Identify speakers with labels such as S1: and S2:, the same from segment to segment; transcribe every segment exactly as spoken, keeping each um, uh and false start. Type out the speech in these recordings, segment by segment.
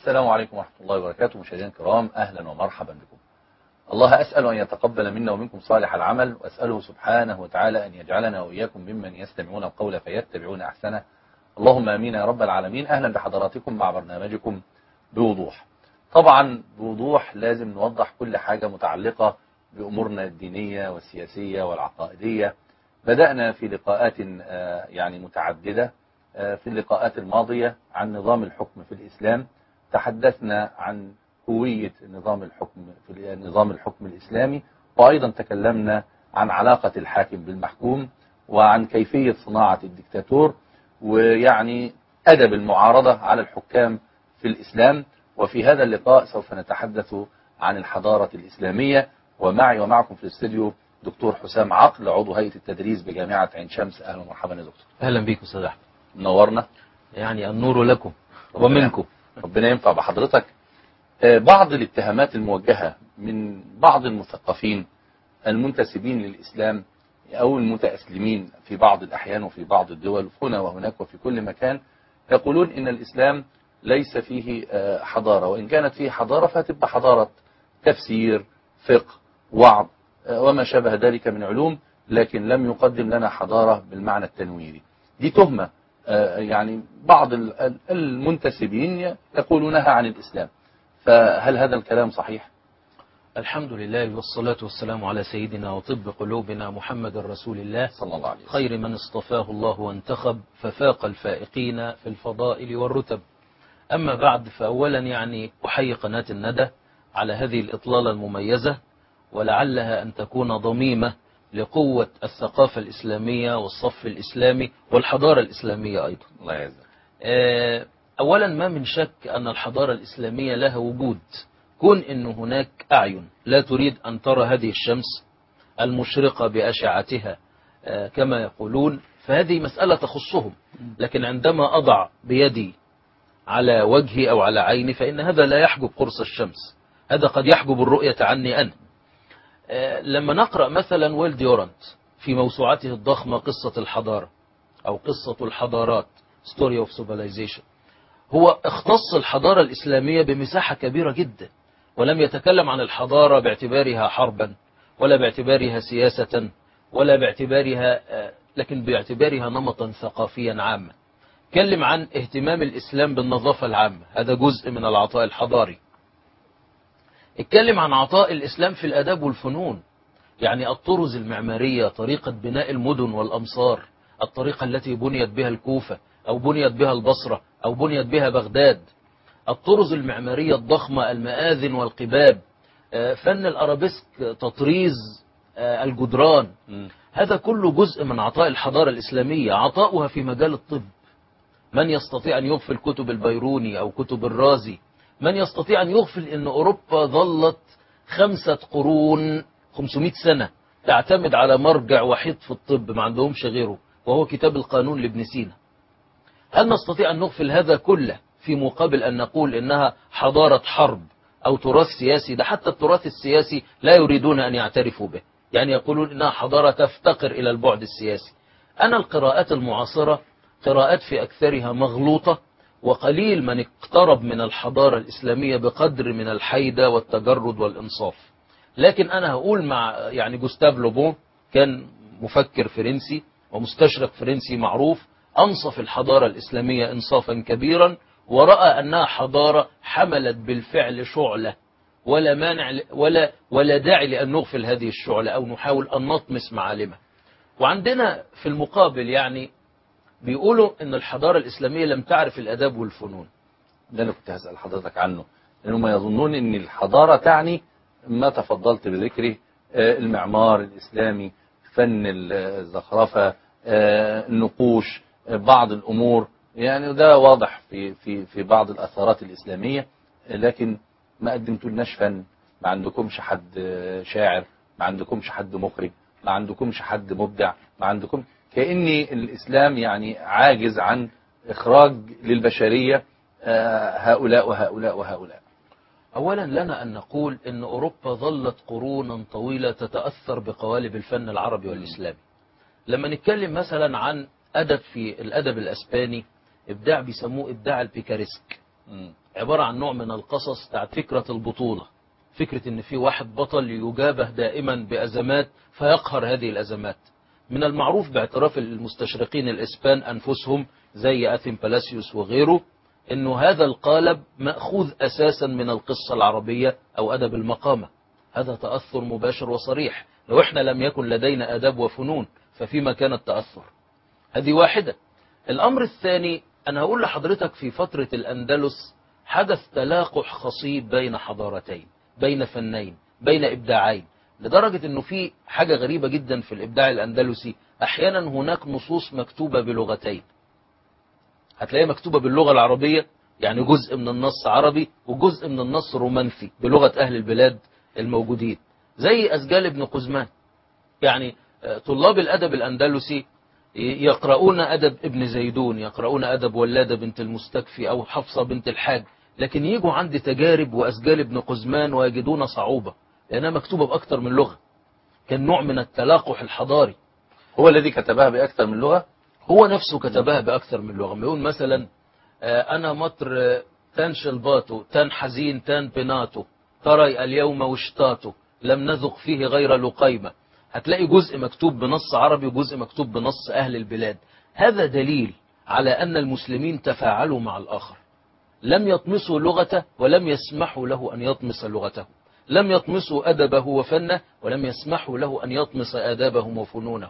S1: السلام عليكم ورحمة الله وبركاته. مشاهدينا الكرام، أهلا ومرحبا بكم. الله أسأل أن يتقبل منا ومنكم صالح العمل، وأسأله سبحانه وتعالى أن يجعلنا وإياكم ممن يستمعون القول فيتبعون أحسنه. اللهم آمين يا رب العالمين. أهلا بحضراتكم مع برنامجكم بوضوح. طبعا بوضوح لازم نوضح كل حاجة متعلقة بأمورنا الدينية والسياسية والعقائدية. بدأنا في لقاءات يعني متعددة في اللقاءات الماضية عن نظام الحكم في الإسلام. تحدثنا عن هوية نظام الحكم في نظام الحكم الإسلامي، وأيضا تكلمنا عن علاقة الحاكم بالمحكوم، وعن كيفية صناعة الدكتاتور، ويعني أدب المعارضة على الحكام في الإسلام. وفي هذا اللقاء سوف نتحدث عن الحضارة الإسلامية، ومعي ومعكم في الاستديو دكتور حسام عقل، عضو هيئة التدريس بجامعة عين شمس. أهلا ومرحبا يا دكتور.
S2: أهلا بكم أستاذ أحمد.
S1: منورنا.
S2: يعني النور لكم ومنكم.
S1: ربنا ينفع بحضرتك. بعض الاتهامات الموجهة من بعض المثقفين المنتسبين للإسلام أو المتأسلمين في بعض الأحيان وفي بعض الدول هنا وهناك وفي كل مكان، يقولون إن الإسلام ليس فيه حضارة، وإن كانت فيه حضارة فتبقى حضارة تفسير، فقه، وعظ وما شابه ذلك من علوم، لكن لم يقدم لنا حضارة بالمعنى التنويري. دي تهمة يعني بعض المنتسبين يقولونها عن الإسلام، فهل هذا الكلام صحيح؟
S2: الحمد لله والصلاة والسلام على سيدنا وطب قلوبنا محمد رسول الله
S1: صلى الله عليه وسلم،
S2: خير من اصطفاه الله وانتخب، ففاق الفائقين في الفضائل والرتب. أما بعد، فأولا يعني أحيي قناة الندى على هذه الإطلالة المميزة، ولعلها أن تكون ضميمة لقوة الثقافة الإسلامية والصف الإسلامي والحضارة الإسلامية أيضا.
S1: الله يعزك.
S2: أولا، ما من شك أن الحضارة الإسلامية لها وجود، كون أن هناك أعين لا تريد أن ترى هذه الشمس المشرقة بأشعتها كما يقولون، فهذه مسألة تخصهم. لكن عندما أضع بيدي على وجهي أو على عيني فإن هذا لا يحجب قرص الشمس، هذا قد يحجب الرؤية عني أنا. لما نقرأ مثلا ويل ديورانت في موسوعته الضخمة قصة الحضارة أو قصة الحضارات Story of Civilization، هو اختص الحضارة الإسلامية بمساحة كبيرة جدا، ولم يتكلم عن الحضارة باعتبارها حربا ولا باعتبارها سياسة ولا باعتبارها، لكن باعتبارها نمطا ثقافيا عاما. تكلم عن اهتمام الإسلام بالنظافة العامة، هذا جزء من العطاء الحضاري. اتكلم عن عطاء الإسلام في الآداب والفنون، يعني الطرز المعمارية، طريقة بناء المدن والأمصار، الطريقة التي بنيت بها الكوفة أو بنيت بها البصرة أو بنيت بها بغداد، الطرز المعمارية الضخمة، المآذن والقباب، فن الأرابيسك، تطريز الجدران، هذا كله جزء من عطاء الحضارة الإسلامية. عطاؤها في مجال الطب، من يستطيع أن يغفل كتب البيروني أو كتب الرازي؟ من يستطيع أن يغفل أن أوروبا ظلت خمسة قرون خمسمائة سنة تعتمد على مرجع وحيد في الطب ما عندهمش غيره، وهو كتاب القانون لابن سينا؟ هل نستطيع أن نغفل هذا كله في مقابل أن نقول إنها حضارة حرب أو تراث سياسي؟ ده حتى التراث السياسي لا يريدون أن يعترفوا به، يعني يقولون إنها حضارة تفتقر إلى البعد السياسي. أنا القراءات المعاصرة قراءات في أكثرها مغلوطة، وقليل من اقترب من الحضارة الإسلامية بقدر من الحيدة والتجرد والإنصاف. لكن أنا هقول مع يعني جوستاف لوبون، كان مفكر فرنسي ومستشرق فرنسي معروف، أنصف الحضارة الإسلامية إنصافا كبيرا، ورأى أنها حضارة حملت بالفعل شعلة، ولا مانع ولا ولا داعي لأن نغفل هذه الشعلة أو نحاول أن نطمس معالمها. وعندنا في المقابل يعني بيقولوا أن الحضارة الإسلامية لم تعرف الأداب والفنون.
S1: ده أنا كنت هسأل حضرتك عنه، لأنهم يظنون أن الحضارة تعني ما تفضلت بذكره، المعمار الإسلامي، فن الزخرفة، النقوش، بعض الأمور، يعني ده واضح في في في بعض الأثارات الإسلامية. لكن ما قدمتوا لناش فن، ما عندكمش حد شاعر، ما عندكمش حد مخرج، ما عندكمش حد مبدع، ما عندكم، كأن الإسلام يعني عاجز عن إخراج للبشرية هؤلاء وهؤلاء وهؤلاء.
S2: أولا لنا أن نقول أن أوروبا ظلت قرونا طويلة تتأثر بقوالب الفن العربي والإسلامي. لما نتكلم مثلا عن أدب، في الأدب الأسباني إبداع بيسموه إبداع البيكاريسك. عبارة عن نوع من القصص بتاعت فكرة البطولة، فكرة ان في واحد بطل يجابه دائما بأزمات فيقهر هذه الأزمات. من المعروف باعتراف المستشرقين الإسبان أنفسهم زي أثيم بلاسيوس وغيره انه هذا القالب مأخوذ أساسا من القصة العربية أو أدب المقامة. هذا تأثر مباشر وصريح، لو احنا لم يكن لدينا أداب وفنون ففيما كان التأثر. هذه واحدة. الأمر الثاني، أنا هقول لحضرتك في فترة الأندلس حدث تلاقح خصيب بين حضارتين، بين فنين، بين إبداعين، لدرجة أنه في حاجة غريبة جدا في الإبداع الأندلسي. أحيانا هناك نصوص مكتوبة بلغتين، هتلاقيها مكتوبة باللغة العربية، يعني جزء من النص عربي وجزء من النص رومانسي بلغة أهل البلاد الموجودين، زي أسجال ابن قزمان. يعني طلاب الأدب الأندلسي يقرؤون أدب ابن زيدون، يقرؤون أدب ولادة بنت المستكفي أو حفصة بنت الحاج، لكن يجوا عند تجارب وأسجال ابن قزمان ويجدون صعوبة لأنها مكتوبة بأكثر من لغة. كان نوع من التلاقح الحضاري.
S1: هو الذي كتبها بأكثر من لغة؟
S2: هو نفسه كتبها بأكثر من لغة. يقول مثلا أنا مطر تان شلباتو تان حزين تان بناتو تري اليوم وشتاتو لم نذق فيه غير لقيمة. هتلاقي جزء مكتوب بنص عربي وجزء مكتوب بنص أهل البلاد. هذا دليل على أن المسلمين تفاعلوا مع الآخر، لم يطمسوا لغته ولم يسمحوا له أن يطمس لغته، لم يطمسوا أدبه وفنه ولم يسمحوا له أن يطمس آدابهم وفنونه.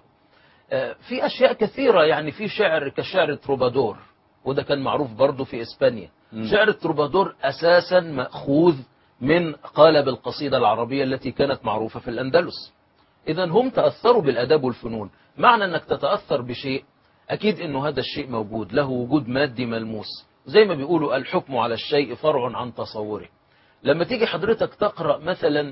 S2: في أشياء كثيرة، يعني في شعر كشعر تروبادور، وده كان معروف برضه في إسبانيا. م. شعر تروبادور أساسا مأخوذ من قالب القصيدة العربية التي كانت معروفة في الأندلس. إذا هم تأثروا بالأداب والفنون. معنى أنك تتأثر بشيء أكيد أنه هذا الشيء موجود، له وجود مادي ملموس، زي ما بيقولوا الحكم على الشيء فرع عن تصوره. لما تيجي حضرتك تقرأ مثلا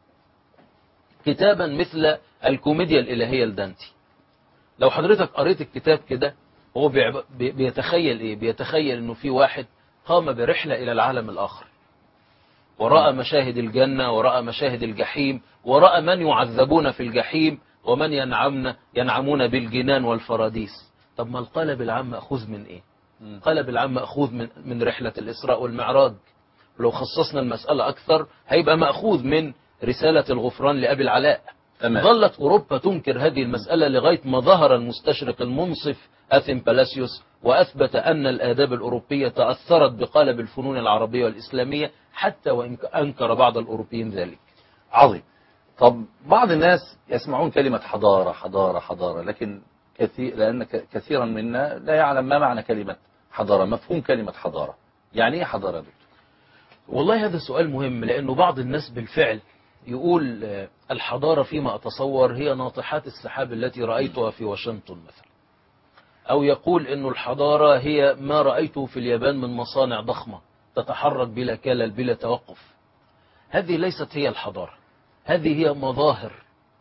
S2: كتابا مثل الكوميديا الإلهية لدانتي، لو حضرتك قريت الكتاب كده هو بيتخيل إيه؟ بيتخيل أنه في واحد قام برحلة إلى العالم الآخر، ورأى مشاهد الجنة ورأى مشاهد الجحيم ورأى من يعذبون في الجحيم ومن ينعمون ينعمون بالجنان والفراديس. طب ما القالب العام مأخوذ من إيه؟ القالب العام مأخوذ من, من رحلة الإسراء والمعراج. ولو خصصنا المسألة أكثر هيبقى مأخوذ من رسالة الغفران لأبي العلاء. أمان. ظلت أوروبا تنكر هذه المسألة لغاية ما ظهر المستشرق المنصف أثيم بلاسيوس وأثبت أن الآداب الأوروبية تأثرت بقالب الفنون العربية والإسلامية، حتى وإن أنكر بعض الأوروبيين ذلك.
S1: عظيم. طب بعض الناس يسمعون كلمة حضارة حضارة حضارة، لكن كثير لأن كثيرا منا لا يعلم ما معنى كلمة حضارة، مفهوم كلمة حضارة. يعني إيه حضارة دكتور؟
S2: والله هذا سؤال مهم، لأنه بعض الناس بالفعل يقول الحضارة فيما أتصور هي ناطحات السحاب التي رأيتها في واشنطن مثلا، أو يقول أن الحضارة هي ما رأيته في اليابان من مصانع ضخمة تتحرك بلا كلل بلا توقف. هذه ليست هي الحضارة، هذه هي مظاهر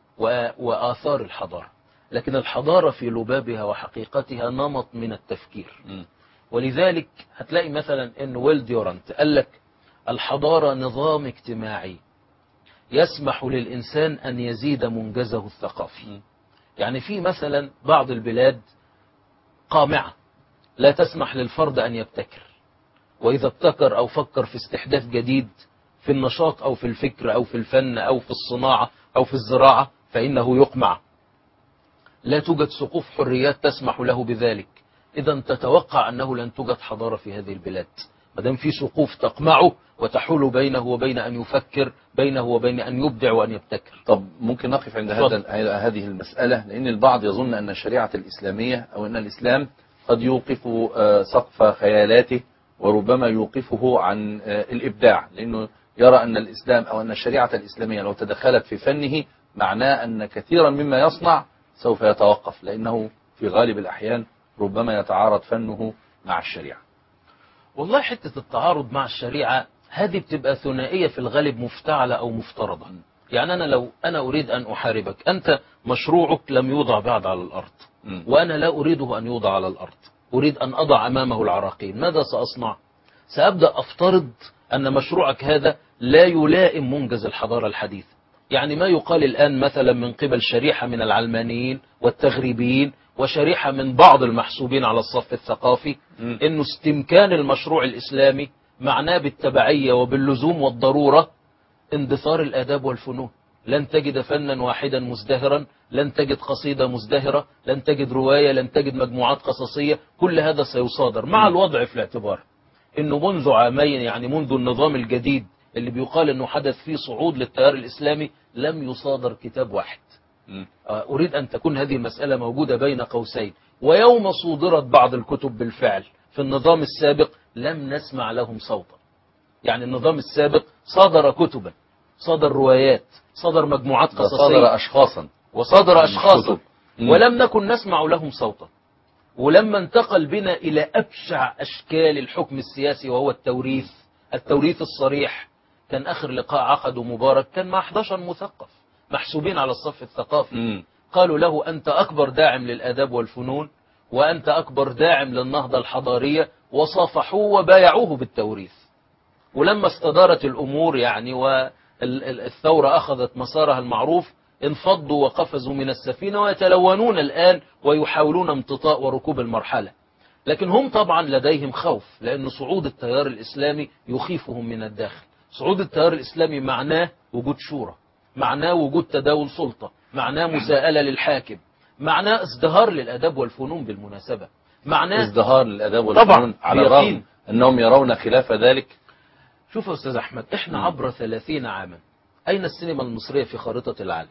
S2: وآثار الحضارة، لكن الحضارة في لبابها وحقيقتها نمط من التفكير. ولذلك هتلاقي مثلا أن ويل ديورانت قال لك الحضارة نظام اجتماعي يسمح للإنسان أن يزيد منجزه الثقافي. يعني في مثلا بعض البلاد قامعة لا تسمح للفرد أن يبتكر، وإذا ابتكر أو فكر في استحداث جديد في النشاط أو في الفكر أو في الفن أو في الصناعة أو في الزراعة فإنه يقمع. لا توجد سقوف حريات تسمح له بذلك. إذا تتوقع أنه لن توجد حضارة في هذه البلاد ما دام في سقوف تقمعه وتحول بينه وبين أن يفكر، بينه وبين أن يبدع وأن يبتكر.
S1: طب ممكن نقف عند هذا هذه المسألة، لأن البعض يظن أن الشريعة الإسلامية أو أن الإسلام قد يوقف سقف خيالاته وربما يوقفه عن الإبداع، لأنه يرى أن الإسلام أو أن الشريعة الإسلامية لو تدخلت في فنه معناه أن كثيرا مما يصنع سوف يتوقف، لأنه في غالب الأحيان ربما يتعارض فنه مع الشريعة.
S2: والله حتة التعارض مع الشريعة هذه بتبقى ثنائية في الغالب، مفتعلة أو مفترضة. يعني أنا لو أنا أريد أن أحاربك، أنت مشروعك لم يوضع بعد على الأرض وأنا لا أريده أن يوضع على الأرض، أريد أن أضع أمامه العراقيل. ماذا سأصنع؟ سأبدأ أفترض أن مشروعك هذا لا يلائم منجز الحضارة الحديثة. يعني ما يقال الآن مثلا من قبل شريحة من العلمانيين والتغريبيين وشريحة من بعض المحسوبين على الصف الثقافي إنه استمكان المشروع الإسلامي معناه بالتبعية وباللزوم والضرورة اندثار الآداب والفنون. لن تجد فنا واحدا مزدهرا، لن تجد قصيدة مزدهرة، لن تجد رواية، لن تجد مجموعات قصصية، كل هذا سيصادر مع الوضع في الاعتبار انه منذ عامين، يعني منذ النظام الجديد اللي بيقال انه حدث فيه صعود للتيار الإسلامي، لم يصادر كتاب واحد. أريد أن تكون هذه المسألة موجودة بين قوسين. ويوم صودرت بعض الكتب بالفعل في النظام السابق لم نسمع لهم صوتا. يعني النظام السابق صادر كتبا، صادر روايات، صادر مجموعات قصصية،
S1: صادر أشخاصا
S2: وصادر أشخاصا، ولم نكن نسمع لهم صوتا. ولما انتقل بنا إلى أبشع أشكال الحكم السياسي وهو التوريث، التوريث الصريح، كان آخر لقاء عقده مبارك كان مع أحد عشر مثقف محسوبين على الصف الثقافي.
S1: مم.
S2: قالوا له أنت أكبر داعم للآداب والفنون، وأنت أكبر داعم للنهضة الحضارية، وصافحوه وبايعوه بالتوريث. ولما استدارت الأمور يعني والثورة أخذت مسارها المعروف، انفضوا وقفزوا من السفينة ويتلونون الآن ويحاولون امتطاء وركوب المرحلة. لكن هم طبعا لديهم خوف، لأن صعود التيار الإسلامي يخيفهم من الداخل. صعود التيار الإسلامي معناه وجود شورى، معناه وجود تداول سلطة، معناه مساءلة للحاكم، معناه ازدهار للأداب والفنون بالمناسبة، معناه
S1: ازدهار للأداب والفنون على الرغم أنهم يرون خلاف ذلك.
S2: شوف يا أستاذ أحمد، إحنا عبر ثلاثين عاما أين السينما المصرية في خارطة العالم؟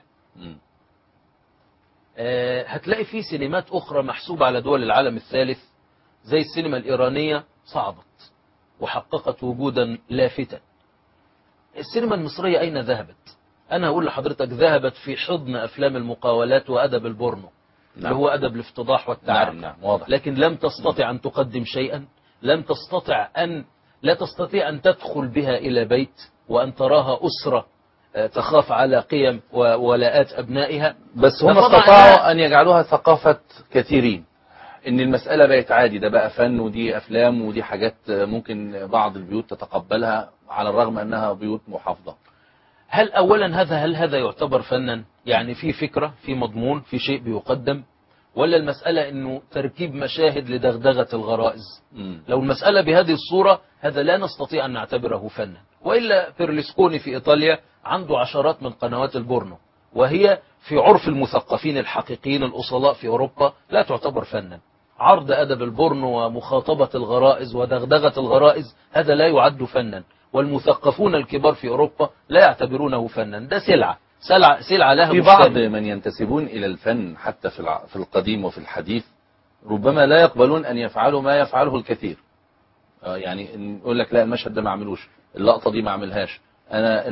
S2: آه هتلاقي في سينمات أخرى محسوبة على دول العالم الثالث زي السينما الإيرانية صعدت وحققت وجودا لافتا. السينما المصرية أين ذهبت؟ أنا أقول لحضرتك ذهبت في حضن أفلام المقاولات وأدب البورنو. نعم. اللي هو أدب الافتضاح والتعري.
S1: نعم. نعم. واضح.
S2: لكن لم تستطع أن تقدم شيئا، لم تستطع أن لا تستطيع أن تدخل بها إلى بيت وأن تراها أسرة تخاف على قيم وولاءات أبنائها.
S1: بس هم استطاعوا أن يجعلوها ثقافة كثيرين، إن المسألة بقت عادي، ده بقى فن ودي أفلام ودي حاجات ممكن بعض البيوت تتقبلها على الرغم أنها بيوت محافظة.
S2: هل أولا هذا هل هذا يعتبر فنا؟ يعني في فكرة، في مضمون، في شيء بيقدم، ولا المسألة أنه تركيب مشاهد لدغدغة الغرائز؟ م. لو المسألة بهذه الصورة هذا لا نستطيع أن نعتبره فنا. وإلا بيرلسكوني في إيطاليا عنده عشرات من قنوات البورنو، وهي في عرف المثقفين الحقيقيين الأصلاء في أوروبا لا تعتبر فنا. عرض أدب البورنو ومخاطبة الغرائز ودغدغة الغرائز هذا لا يعد فنا، والمثقفون الكبار في أوروبا لا يعتبرونه فنا. ده سلعة سلعة, سلعة لها
S1: في بعض من ينتسبون إلى الفن حتى في في القديم وفي الحديث ربما لا يقبلون أن يفعلوا ما يفعله الكثير. يعني يقول لك لا المشهد ده ما عملوش، اللقطة دي ما عملهاش، أنا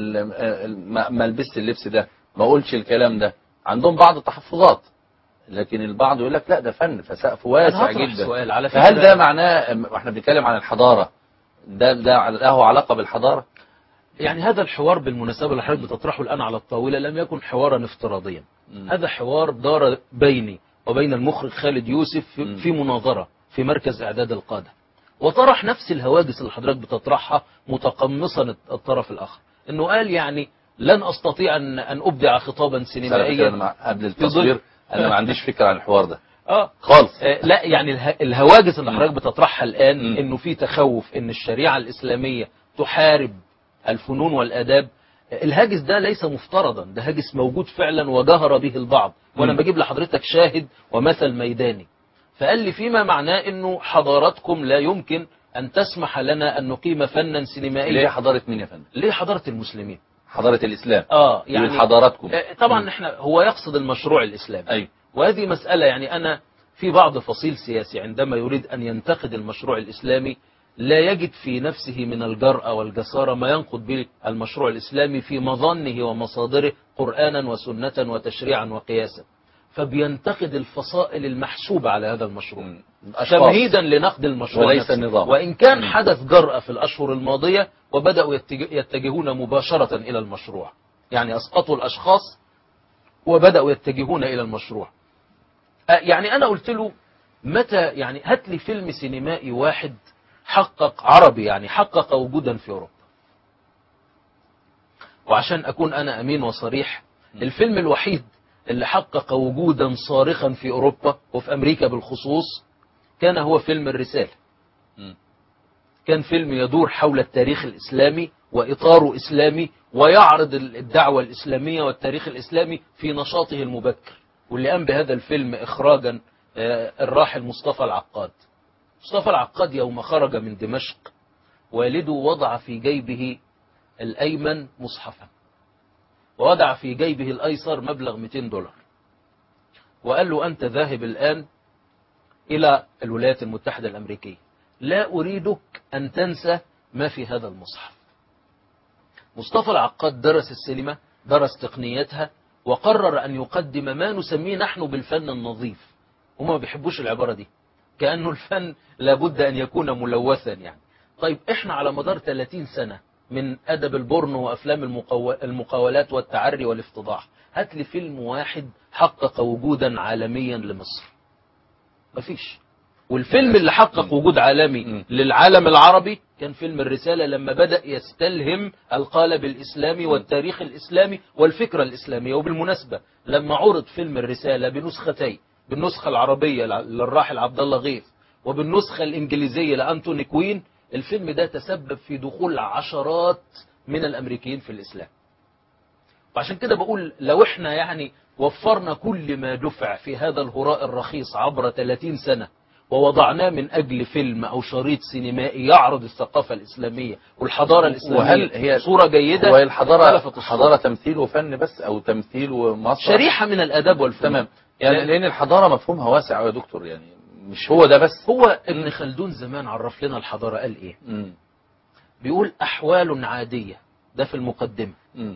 S1: ما لبست اللبس ده، ما قلتش الكلام ده. عندهم بعض التحفظات، لكن البعض يقول لك لا ده فن فسقف واسع جدا. فهل ده معناه واحنا بنتكلم عن الحضارة ده ده له علاقة بالحضارة؟
S2: يعني هذا الحوار بالمناسبة اللي حضرتك بتطرحه الآن على الطاولة لم يكن حوارا افتراضيا. م. هذا حوار دار بيني وبين المخرج خالد يوسف في, في مناظرة في مركز إعداد القادة، وطرح نفس الهواجس اللي حضرتك بتطرحها متقمصا الطرف الآخر. إنه قال يعني لن أستطيع أن أن أبدع خطابا سينمائيا
S1: قبل التصوير. أنا ما عنديش فكرة عن الحوار ده
S2: اه
S1: خالص.
S2: آه لا يعني اله... الهواجس اللي حضرتك بتطرحها الآن م. إنه في تخوف إن الشريعة الإسلامية تحارب الفنون والآداب. الهاجس ده ليس مفترضا، ده هاجس موجود فعلا وجهر به البعض، وانا بجيب لحضرتك شاهد ومثل ميداني. فقال لي فيما معناه انه حضارتكم لا يمكن ان تسمح لنا ان نقيم فنا سينمائيا.
S1: ليه حضارة مين يا فندم؟
S2: ليه حضارة المسلمين؟
S1: حضارة الاسلام.
S2: اه يعني
S1: حضارتكم.
S2: طبعا م. احنا هو يقصد المشروع الاسلامي.
S1: ايوه.
S2: وهذه مسألة يعني انا في بعض فصيل سياسي عندما يريد ان ينتقد المشروع الاسلامي لا يجد في نفسه من الجرأة والجسارة ما ينقض به المشروع الإسلامي في مظنه ومصادره قرآنا وسنة وتشريعا وقياسا، فبينتقد الفصائل المحسوبة على هذا المشروع تمهيدا لنقد المشروع
S1: وليس النظام.
S2: وإن كان حدث جرأة في الأشهر الماضية وبدأوا يتجهون مباشرة إلى المشروع، يعني أسقطوا الأشخاص وبدأوا يتجهون إلى المشروع. يعني أنا قلت له متى يعني هات لي فيلم سينمائي واحد حقق عربي يعني حقق وجودا في أوروبا. وعشان أكون أنا أمين وصريح، الفيلم الوحيد اللي حقق وجودا صارخا في أوروبا وفي أمريكا بالخصوص كان هو فيلم الرسالة. كان فيلم يدور حول التاريخ الإسلامي وإطاره إسلامي، ويعرض الدعوة الإسلامية والتاريخ الإسلامي في نشاطه المبكر. واللي قام بهذا الفيلم إخراجا الراحل مصطفى العقاد. مصطفى العقاد يوم خرج من دمشق والده وضع في جيبه الأيمن مصحفا، ووضع في جيبه الأيسر مبلغ مئتين دولار، وقال له أنت ذاهب الآن إلى الولايات المتحدة الأمريكية، لا أريدك أن تنسى ما في هذا المصحف. مصطفى العقاد درس السينما، درس تقنيتها، وقرر أن يقدم ما نسميه نحن بالفن النظيف. هم ما بيحبوش العبارة دي، كأنه الفن لابد أن يكون ملوثا يعني. طيب إحنا على مدار ثلاثين سنة من أدب البورنو وأفلام المقاو... المقاولات والتعري والافتضاح، هات لي فيلم واحد حقق وجودا عالميا لمصر. مفيش. والفيلم اللي حقق وجود عالمي للعالم العربي كان فيلم الرسالة، لما بدأ يستلهم القالب الإسلامي والتاريخ الإسلامي والفكرة الإسلامية. وبالمناسبة لما عرض فيلم الرسالة بنسختين، بالنسخة العربية للراحل عبد الله غيث وبالنسخة الإنجليزية لأنتوني كوين، الفيلم ده تسبب في دخول عشرات من الأمريكيين في الإسلام. وعشان كده بقول لو احنا يعني وفرنا كل ما دفع في هذا الهراء الرخيص عبر ثلاثين سنة ووضعناه من أجل فيلم أو شريط سينمائي يعرض الثقافة الإسلامية والحضارة الإسلامية
S1: وهل هي
S2: صورة جيدة،
S1: وهي الحضارة حضارة تمثيل وفن بس، أو تمثيل ومسرح،
S2: شريحة من الآداب والفنون.
S1: تمام. يعني لأن الحضارة مفهومها واسع يا دكتور، يعني مش هو ده بس.
S2: هو ابن خلدون زمان عرف لنا الحضارة قال إيه؟ م. بيقول أحوال عادية، ده في المقدمة، م.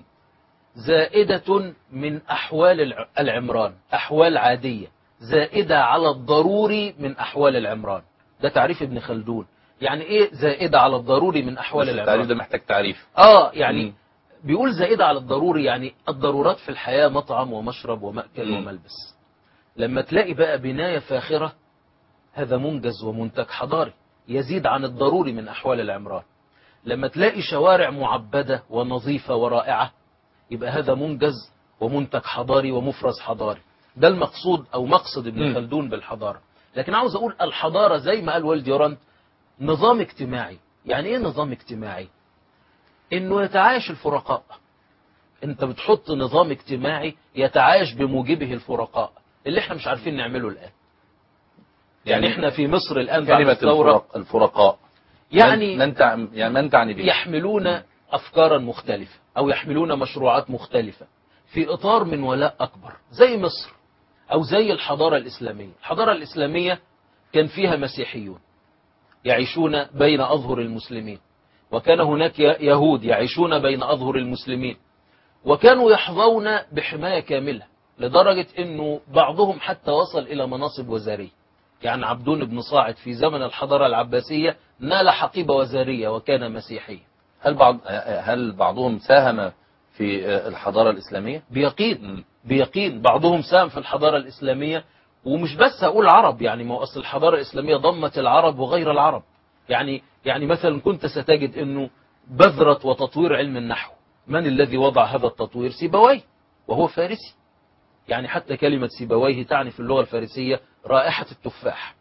S2: زائدة من أحوال العمران، أحوال عادية زائدة على الضروري من أحوال العمران. ده تعريف ابن خلدون. يعني إيه زائدة على الضروري من أحوال العمران؟
S1: التعريف ده محتاج تعريف.
S2: آه يعني م. بيقول زائدة على الضروري، يعني الضرورات في الحياة مطعم ومشرب ومأكل م. وملبس. لما تلاقي بقى بناية فاخرة، هذا منجز ومنتج حضاري يزيد عن الضروري من أحوال العمران. لما تلاقي شوارع معبدة ونظيفة ورائعة، يبقى هذا منجز ومنتج حضاري ومفرز حضاري. ده المقصود أو مقصد ابن خلدون بالحضارة. لكن عاوز أقول الحضارة زي ما قال والد يورانت نظام اجتماعي. يعني إيه نظام اجتماعي؟ إنه يتعايش الفرقاء. أنت بتحط نظام اجتماعي يتعايش بموجبه الفرقاء، اللي احنا مش عارفين نعمله الآن. يعني, يعني احنا في مصر الآن بعد الثورة
S1: الفرقاء
S2: يعني
S1: من تعني يعني من تعني به؟
S2: يحملون أفكارا مختلفة أو يحملون مشروعات مختلفة في إطار من ولاء أكبر، زي مصر أو زي الحضارة الإسلامية. الحضارة الإسلامية كان فيها مسيحيون يعيشون بين أظهر المسلمين، وكان هناك يهود يعيشون بين أظهر المسلمين، وكانوا يحظون بحماية كاملة لدرجة أنه بعضهم حتى وصل إلى مناصب وزارية. يعني عبدون بن صاعد في زمن الحضارة العباسية نال حقيبة وزارية وكان مسيحيا.
S1: هل بعض هل بعضهم ساهم في الحضارة الإسلامية؟
S2: بيقين بيقين بعضهم ساهم في الحضارة الإسلامية. ومش بس هقول عرب، يعني ما أصل الحضارة الإسلامية ضمت العرب وغير العرب. يعني يعني مثلا كنت ستجد أنه بذرة وتطوير علم النحو، من الذي وضع هذا التطوير؟ سيبويه، وهو فارسي. يعني حتى كلمة سيبويه تعني في اللغة الفارسية رائحة التفاح.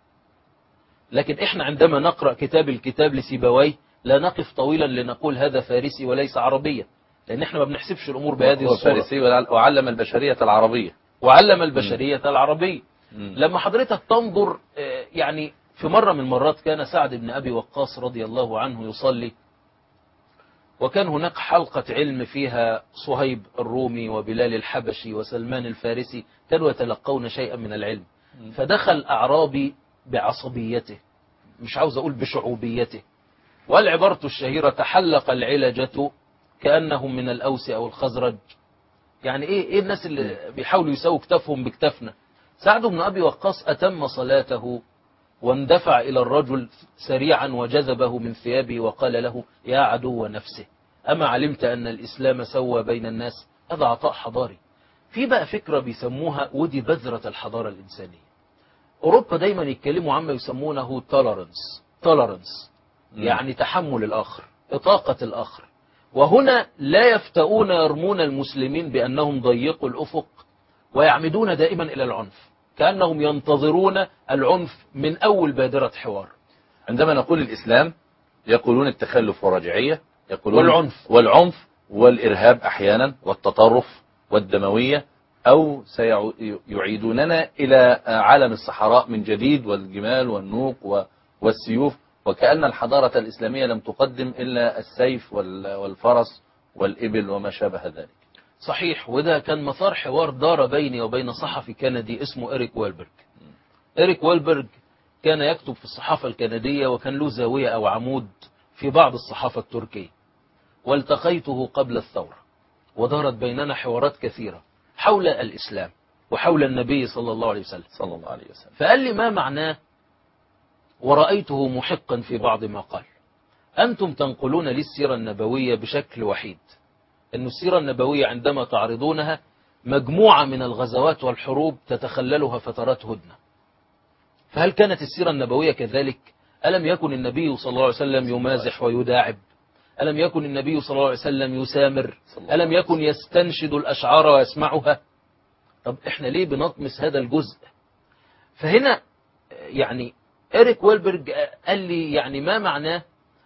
S2: لكن إحنا عندما نقرأ كتاب الكتاب لسيبويه لا نقف طويلا لنقول هذا فارسي وليس عربية، لأن إحنا ما بنحسبش الأمور بهذه الصورة.
S1: فارسي وعلم البشرية العربية
S2: وعلم البشرية م. العربية. م. لما حضرتك تنظر، يعني في مرة من المرات كان سعد بن أبي وقاص رضي الله عنه يصلي، وكان هناك حلقة علم فيها صهيب الرومي وبلال الحبشي وسلمان الفارسي، كانوا يتلقون شيئا من العلم. فدخل أعرابي بعصبيته، مش عاوز أقول بشعوبيته، والعبارة الشهيرة تحلق العلجة كأنهم من الأوس أو الخزرج. يعني إيه, إيه الناس اللي بيحاولوا يساووا كتافهم بكتافنا. سعد بن أبي وقاص أتم صلاته واندفع إلى الرجل سريعا وجذبه من ثيابه وقال له: يا عدو نفسه، أما علمت أن الإسلام سوى بين الناس؟ هذا عطاء حضاري. في بقى فكرة بيسموها، ودي بذرة الحضارة الإنسانية. أوروبا دايما يتكلموا عما يسمونه tolerance tolerance يعني تحمل الآخر، إطاقة الآخر. وهنا لا يفتؤون يرمون المسلمين بأنهم ضيقوا الأفق ويعمدون دائما إلى العنف، كأنهم ينتظرون العنف من أول بادرة حوار.
S1: عندما نقول الإسلام يقولون التخلف والرجعية، يقولون
S2: والعنف.
S1: والعنف والإرهاب أحيانا والتطرف والدموية، أو سيعيدوننا إلى عالم الصحراء من جديد والجمال والنوق والسيوف، وكأن الحضارة الإسلامية لم تقدم إلا السيف والفرس والإبل وما شابه ذلك.
S2: صحيح. وده كان مثار حوار دار بيني وبين صحفي كندي اسمه إريك ويلبرغ. إريك ويلبرغ كان يكتب في الصحافة الكندية، وكان له زاوية أو عمود في بعض الصحافة التركية، والتقيته قبل الثورة، ودارت بيننا حوارات كثيرة حول الإسلام وحول النبي صلى الله عليه وسلم
S1: صلى الله عليه وسلم.
S2: فقال لي ما معناه، ورأيته محقا في بعض ما قال. أنتم تنقلون لي السيرة النبوية بشكل وحيد، أن السيرة النبوية عندما تعرضونها مجموعة من الغزوات والحروب تتخللها فترات هدنة، فهل كانت السيرة النبوية كذلك؟ ألم يكن النبي صلى الله عليه وسلم يمازح ويداعب؟ ألم يكن النبي صلى الله عليه وسلم يسامر؟ ألم يكن يستنشد الأشعار ويسمعها؟ طب إحنا ليه بنطمس هذا الجزء؟ فهنا يعني إريك ويلبرغ قال لي يعني ما معناه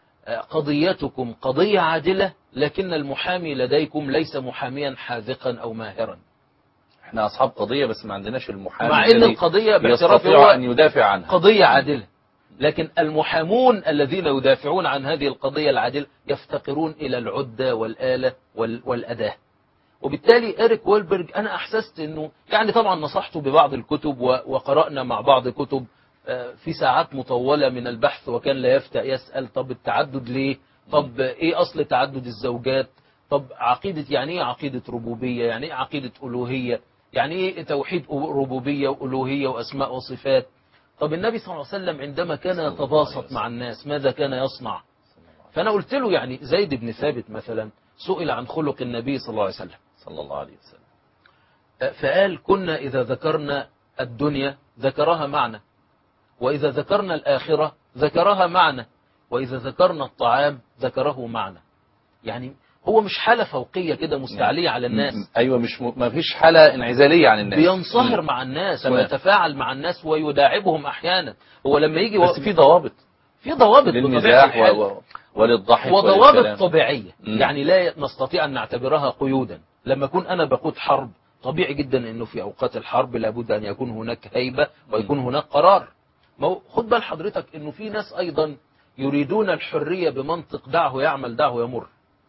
S2: قضيتكم قضية عادلة، لكن المحامي لديكم ليس محاميا حاذقا أو ماهرا.
S1: احنا أصحاب قضية بس ما عندناش المحامي
S2: مع أن القضية باعتراف هو
S1: أن يدافع عنها
S2: قضية عادلة، لكن المحامون الذين يدافعون عن هذه القضية العادلة يفتقرون إلى العدة والآلة والأداة. وبالتالي إريك ويلبرغ أنا أحسست أنه يعني طبعا نصحته ببعض الكتب، وقرأنا مع بعض كتب في ساعات مطولة من البحث، وكان لا يفتأ يسأل طب التعدد ليه؟ طب إيه أصل تعدد الزوجات؟ طب عقيدة يعني إيه عقيدة ربوبية؟ يعني إيه عقيدة ألوهية؟ يعني إيه توحيد ربوبية وألوهية وأسماء وصفات؟ طب النبي صلى الله عليه وسلم عندما كان يتباسط مع الناس ماذا كان يصنع؟ فأنا قلت له يعني زيد بن ثابت مثلا سئل عن خلق النبي صلى الله عليه وسلم
S1: صلى الله عليه وسلم،
S2: فقال كنا إذا ذكرنا الدنيا ذكرها معنا، وإذا ذكرنا الآخرة ذكرها معنا، وإذا ذكرنا الطعام ذكره معنا. يعني هو مش حالة فوقية كده مستعلية على الناس.
S1: أيوة، مش م... ما فيش حالة انعزالية عن الناس،
S2: بينصهر م. مع الناس تمام. ويتفاعل مع الناس ويداعبهم أحيانا. هو لما يجي
S1: بس
S2: و...
S1: في ضوابط
S2: في ضوابط
S1: للمزاح و... وللضحك
S2: وضوابط طبيعية م. يعني لا نستطيع أن نعتبرها قيودا. لما أكون أنا بقود حرب طبيعي جدا أنه في أوقات الحرب لابد أن يكون هناك هيبة ويكون هناك قرار. ما خد بال حضرتك أنه في ناس أيضا يريدون الحرية بمنطق دعه يعمل دعه يمر.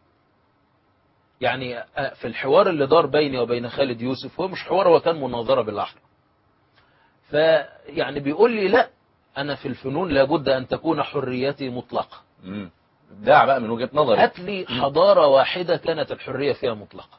S2: يعني في الحوار اللي دار بيني وبين خالد يوسف، هو مش حوار، هو كان مناظرة بالأحرى، فيعني بيقول لي لا أنا في الفنون لابد أن تكون حريتي مطلقة.
S1: دع بقى من وجهة نظري،
S2: هات لي حضارة واحدة كانت الحرية فيها مطلقة.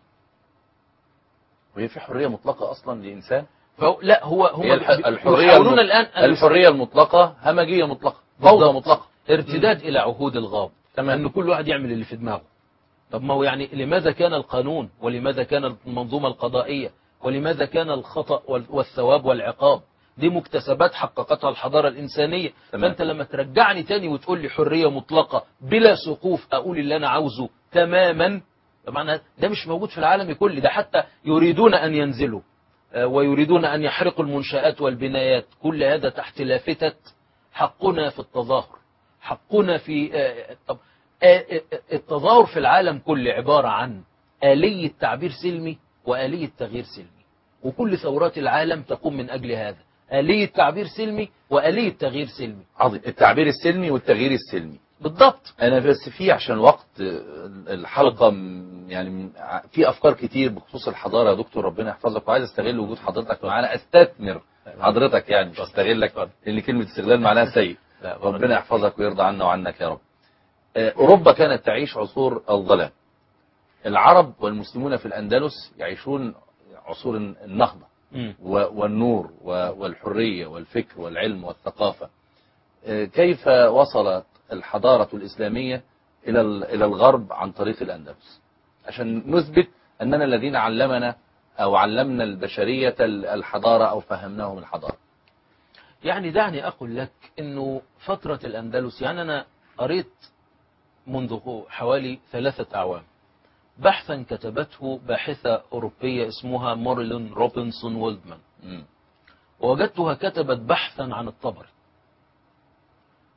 S1: وهي في حرية مطلقة أصلا لإنسان؟
S2: لا هو هم
S1: الحرية الم... الآن الحرية المطلقة همجية مطلقة، فوضى مطلقة،
S2: ارتداد إلى عهود الغاب،
S1: تمام.
S2: أن كل واحد يعمل اللي في دماغه. طب ما هو يعني لماذا كان القانون، ولماذا كان المنظومة القضائية، ولماذا كان الخطأ والثواب والعقاب؟ دي مكتسبات حققتها الحضارة الإنسانية. تمام. فأنت لما ترجعني تاني وتقول لي حرية مطلقة بلا سقوف أقول اللي أنا عاوزه تماما، طبعا ده مش موجود في العالم كله. ده حتى يريدون أن ينزلوا ويريدون أن يحرقوا المنشآت والبنايات، كل هذا تحت لافتة حقنا في التظاهر، حقنا في طب التظاهر في العالم كله عبارة عن آلية تعبير سلمي وآلية تغيير سلمي، وكل ثورات العالم تقوم من أجل هذا، آلية تعبير سلمي وآلية تغيير سلمي.
S1: عظيم، التعبير السلمي والتغيير السلمي.
S2: بالضبط.
S1: أنا بس في عشان وقت الحلقة يعني في أفكار كتير بخصوص الحضارة يا دكتور، ربنا يحفظك، وعايز استغل وجود حضرتك معانا، استثمر حضرتك يعني مش استغلك، لأن كلمة استغلال معناها سيء. ربنا يحفظك ويرضى عنا وعنك يا رب. أوروبا كانت تعيش عصور الظلام، العرب والمسلمون في الأندلس يعيشون عصور النهضة والنور والحرية والفكر والعلم والثقافة. كيف وصلت الحضارة الإسلامية إلى إلى الغرب عن طريق الأندلس، عشان نثبت أننا الذين علمنا أو علمنا البشرية الحضارة أو فهمناهم الحضارة؟
S2: يعني دعني أقول لك أنه فترة الأندلس، يعني أنا قريت منذ حوالي ثلاثة أعوام بحثا كتبته باحثة أوروبية اسمها موريلين روبنسون وولدمان، ووجدتها كتبت بحثا عن الطبري.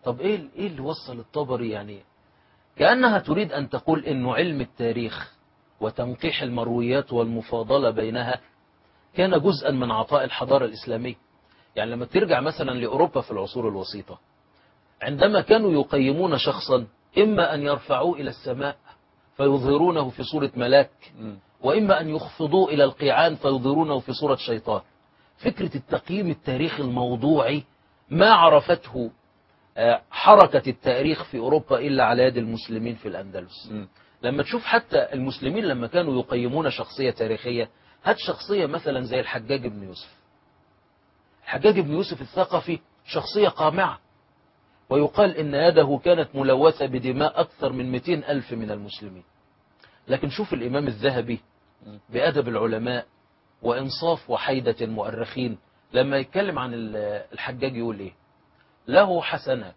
S2: طب ايه ايه اللي وصل الطبري يعني كأنها تريد أن تقول إنه علم التاريخ وتنقيح المرويات والمفاضلة بينها كان جزءا من عطاء الحضارة الإسلامية. يعني لما ترجع مثلا لأوروبا في العصور الوسيطة، عندما كانوا يقيمون شخصا إما أن يرفعوه إلى السماء فيظهرونه في صورة ملاك، وإما أن يخفضوه إلى القيعان فيظهرونه في صورة شيطان. فكرة التقييم التاريخي الموضوعي ما عرفته حركة التاريخ في أوروبا إلا على يد المسلمين في الأندلس. م. لما تشوف حتى المسلمين لما كانوا يقيمون شخصية تاريخية، هات شخصية مثلا زي الحجاج بن يوسف. الحجاج بن يوسف الثقفي شخصية قامعة، ويقال إن يده كانت ملوثة بدماء أكثر من مئتين ألف من المسلمين. لكن شوف الإمام الذهبي بأدب العلماء وإنصاف وحيدة المؤرخين لما يتكلم عن الحجاج يقول إيه؟ له حسنات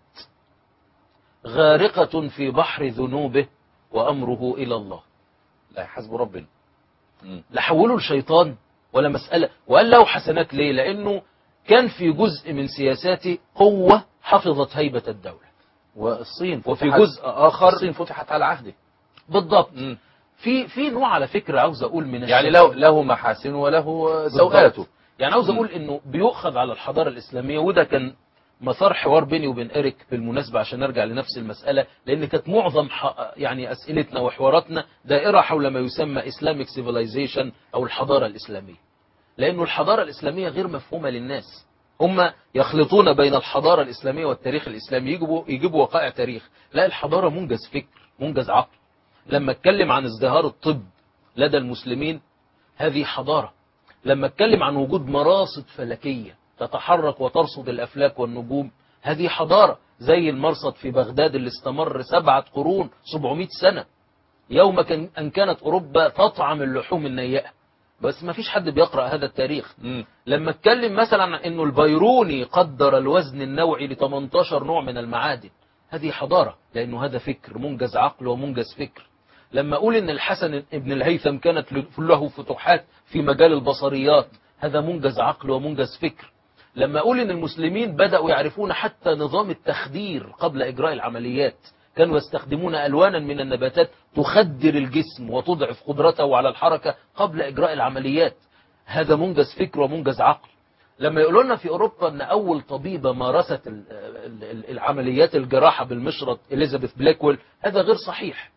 S2: غارقة في بحر ذنوبه وأمره إلى الله.
S1: لا حسب ربنا.
S2: لا حوله الشيطان ولا مسألة. وقال له حسنات ليه؟ لأنه كان في جزء من سياساته قوة حفظت هيبة الدولة.
S1: والصين
S2: وفي جزء آخر
S1: الصين فتحت على عهده.
S2: بالضبط. م. في في نوع على فكرة عاوز أقول من
S1: يعني له له محاسن وله سوءاته.
S2: يعني عاوز أقول إنه بيؤخذ على الحضارة الإسلامية، وده كان مثار حوار بيني وبين إريك بالمناسبة عشان نرجع لنفس المسألة، لأن كانت معظم يعني أسئلتنا وحواراتنا دائرة حول ما يسمى Islamic Civilization أو الحضارة الإسلامية. لأنه الحضارة الإسلامية غير مفهومة للناس. هم يخلطون بين الحضارة الإسلامية والتاريخ الإسلامي، يجيبوا يجيبوا وقائع تاريخ. لا، الحضارة منجز فكر، منجز عقل. لما اتكلم عن ازدهار الطب لدى المسلمين، هذه حضارة. لما اتكلم عن وجود مراصد فلكية تتحرك وترصد الأفلاك والنجوم، هذه حضارة. زي المرصد في بغداد اللي استمر سبعة قرون سبعمائة سنة، يوم كان أن كانت أوروبا تطعم اللحوم النيئة. بس ما فيش حد بيقرأ هذا التاريخ. م. لما اتكلم مثلا عن أنه البيروني قدر الوزن النوعي ل ثمانية عشر نوع من المعادن، هذه حضارة، لأنه هذا فكر منجز عقل ومنجز فكر. لما أقول أن الحسن ابن الهيثم كانت له فتوحات في مجال البصريات، هذا منجز عقل ومنجز فكر. لما أقول أن المسلمين بدأوا يعرفون حتى نظام التخدير قبل إجراء العمليات، كانوا يستخدمون ألوانا من النباتات تخدر الجسم وتضعف قدرته على الحركة قبل إجراء العمليات، هذا منجز فكر ومنجز عقل. لما يقولوا لنا في أوروبا أن أول طبيبة مارست العمليات الجراحة بالمشرط إليزابيث بليكويل، هذا غير صحيح.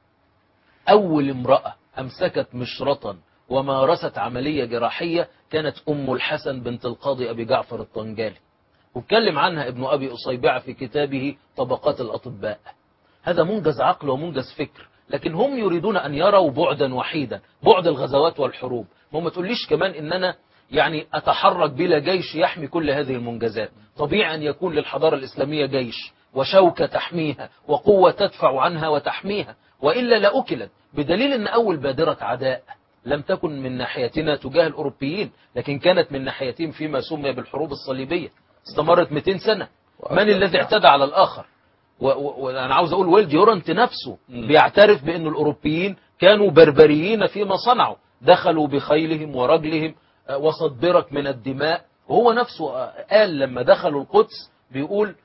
S2: أول امرأة أمسكت مشرطا ومارست عملية جراحية كانت أم الحسن بنت القاضي أبي جعفر الطنجالي، واتكلم عنها ابن أبي أصيبع في كتابه طبقات الأطباء. هذا منجز عقل ومنجز فكر. لكن هم يريدون أن يروا بعدا وحيدا، بعد الغزوات والحروب. ما تقوليش كمان إن أنا يعني أتحرك بلا جيش يحمي كل هذه المنجزات. طبيعي أن يكون للحضارة الإسلامية جيش وشوكة تحميها وقوة تدفع عنها وتحميها، وإلا لأكلت. بدليل أن أول بادرة عداء لم تكن من ناحيتنا تجاه الأوروبيين، لكن كانت من ناحيتهم فيما سمي بالحروب الصليبية، استمرت مئتين سنة. من الذي اعتدى على الآخر؟ وأنا عاوز أقول ويل ديورنت نفسه بيعترف بأن الأوروبيين كانوا بربريين فيما صنعوا، دخلوا بخيلهم ورجلهم وسط برك من الدماء. وهو نفسه قال لما دخلوا القدس، بيقول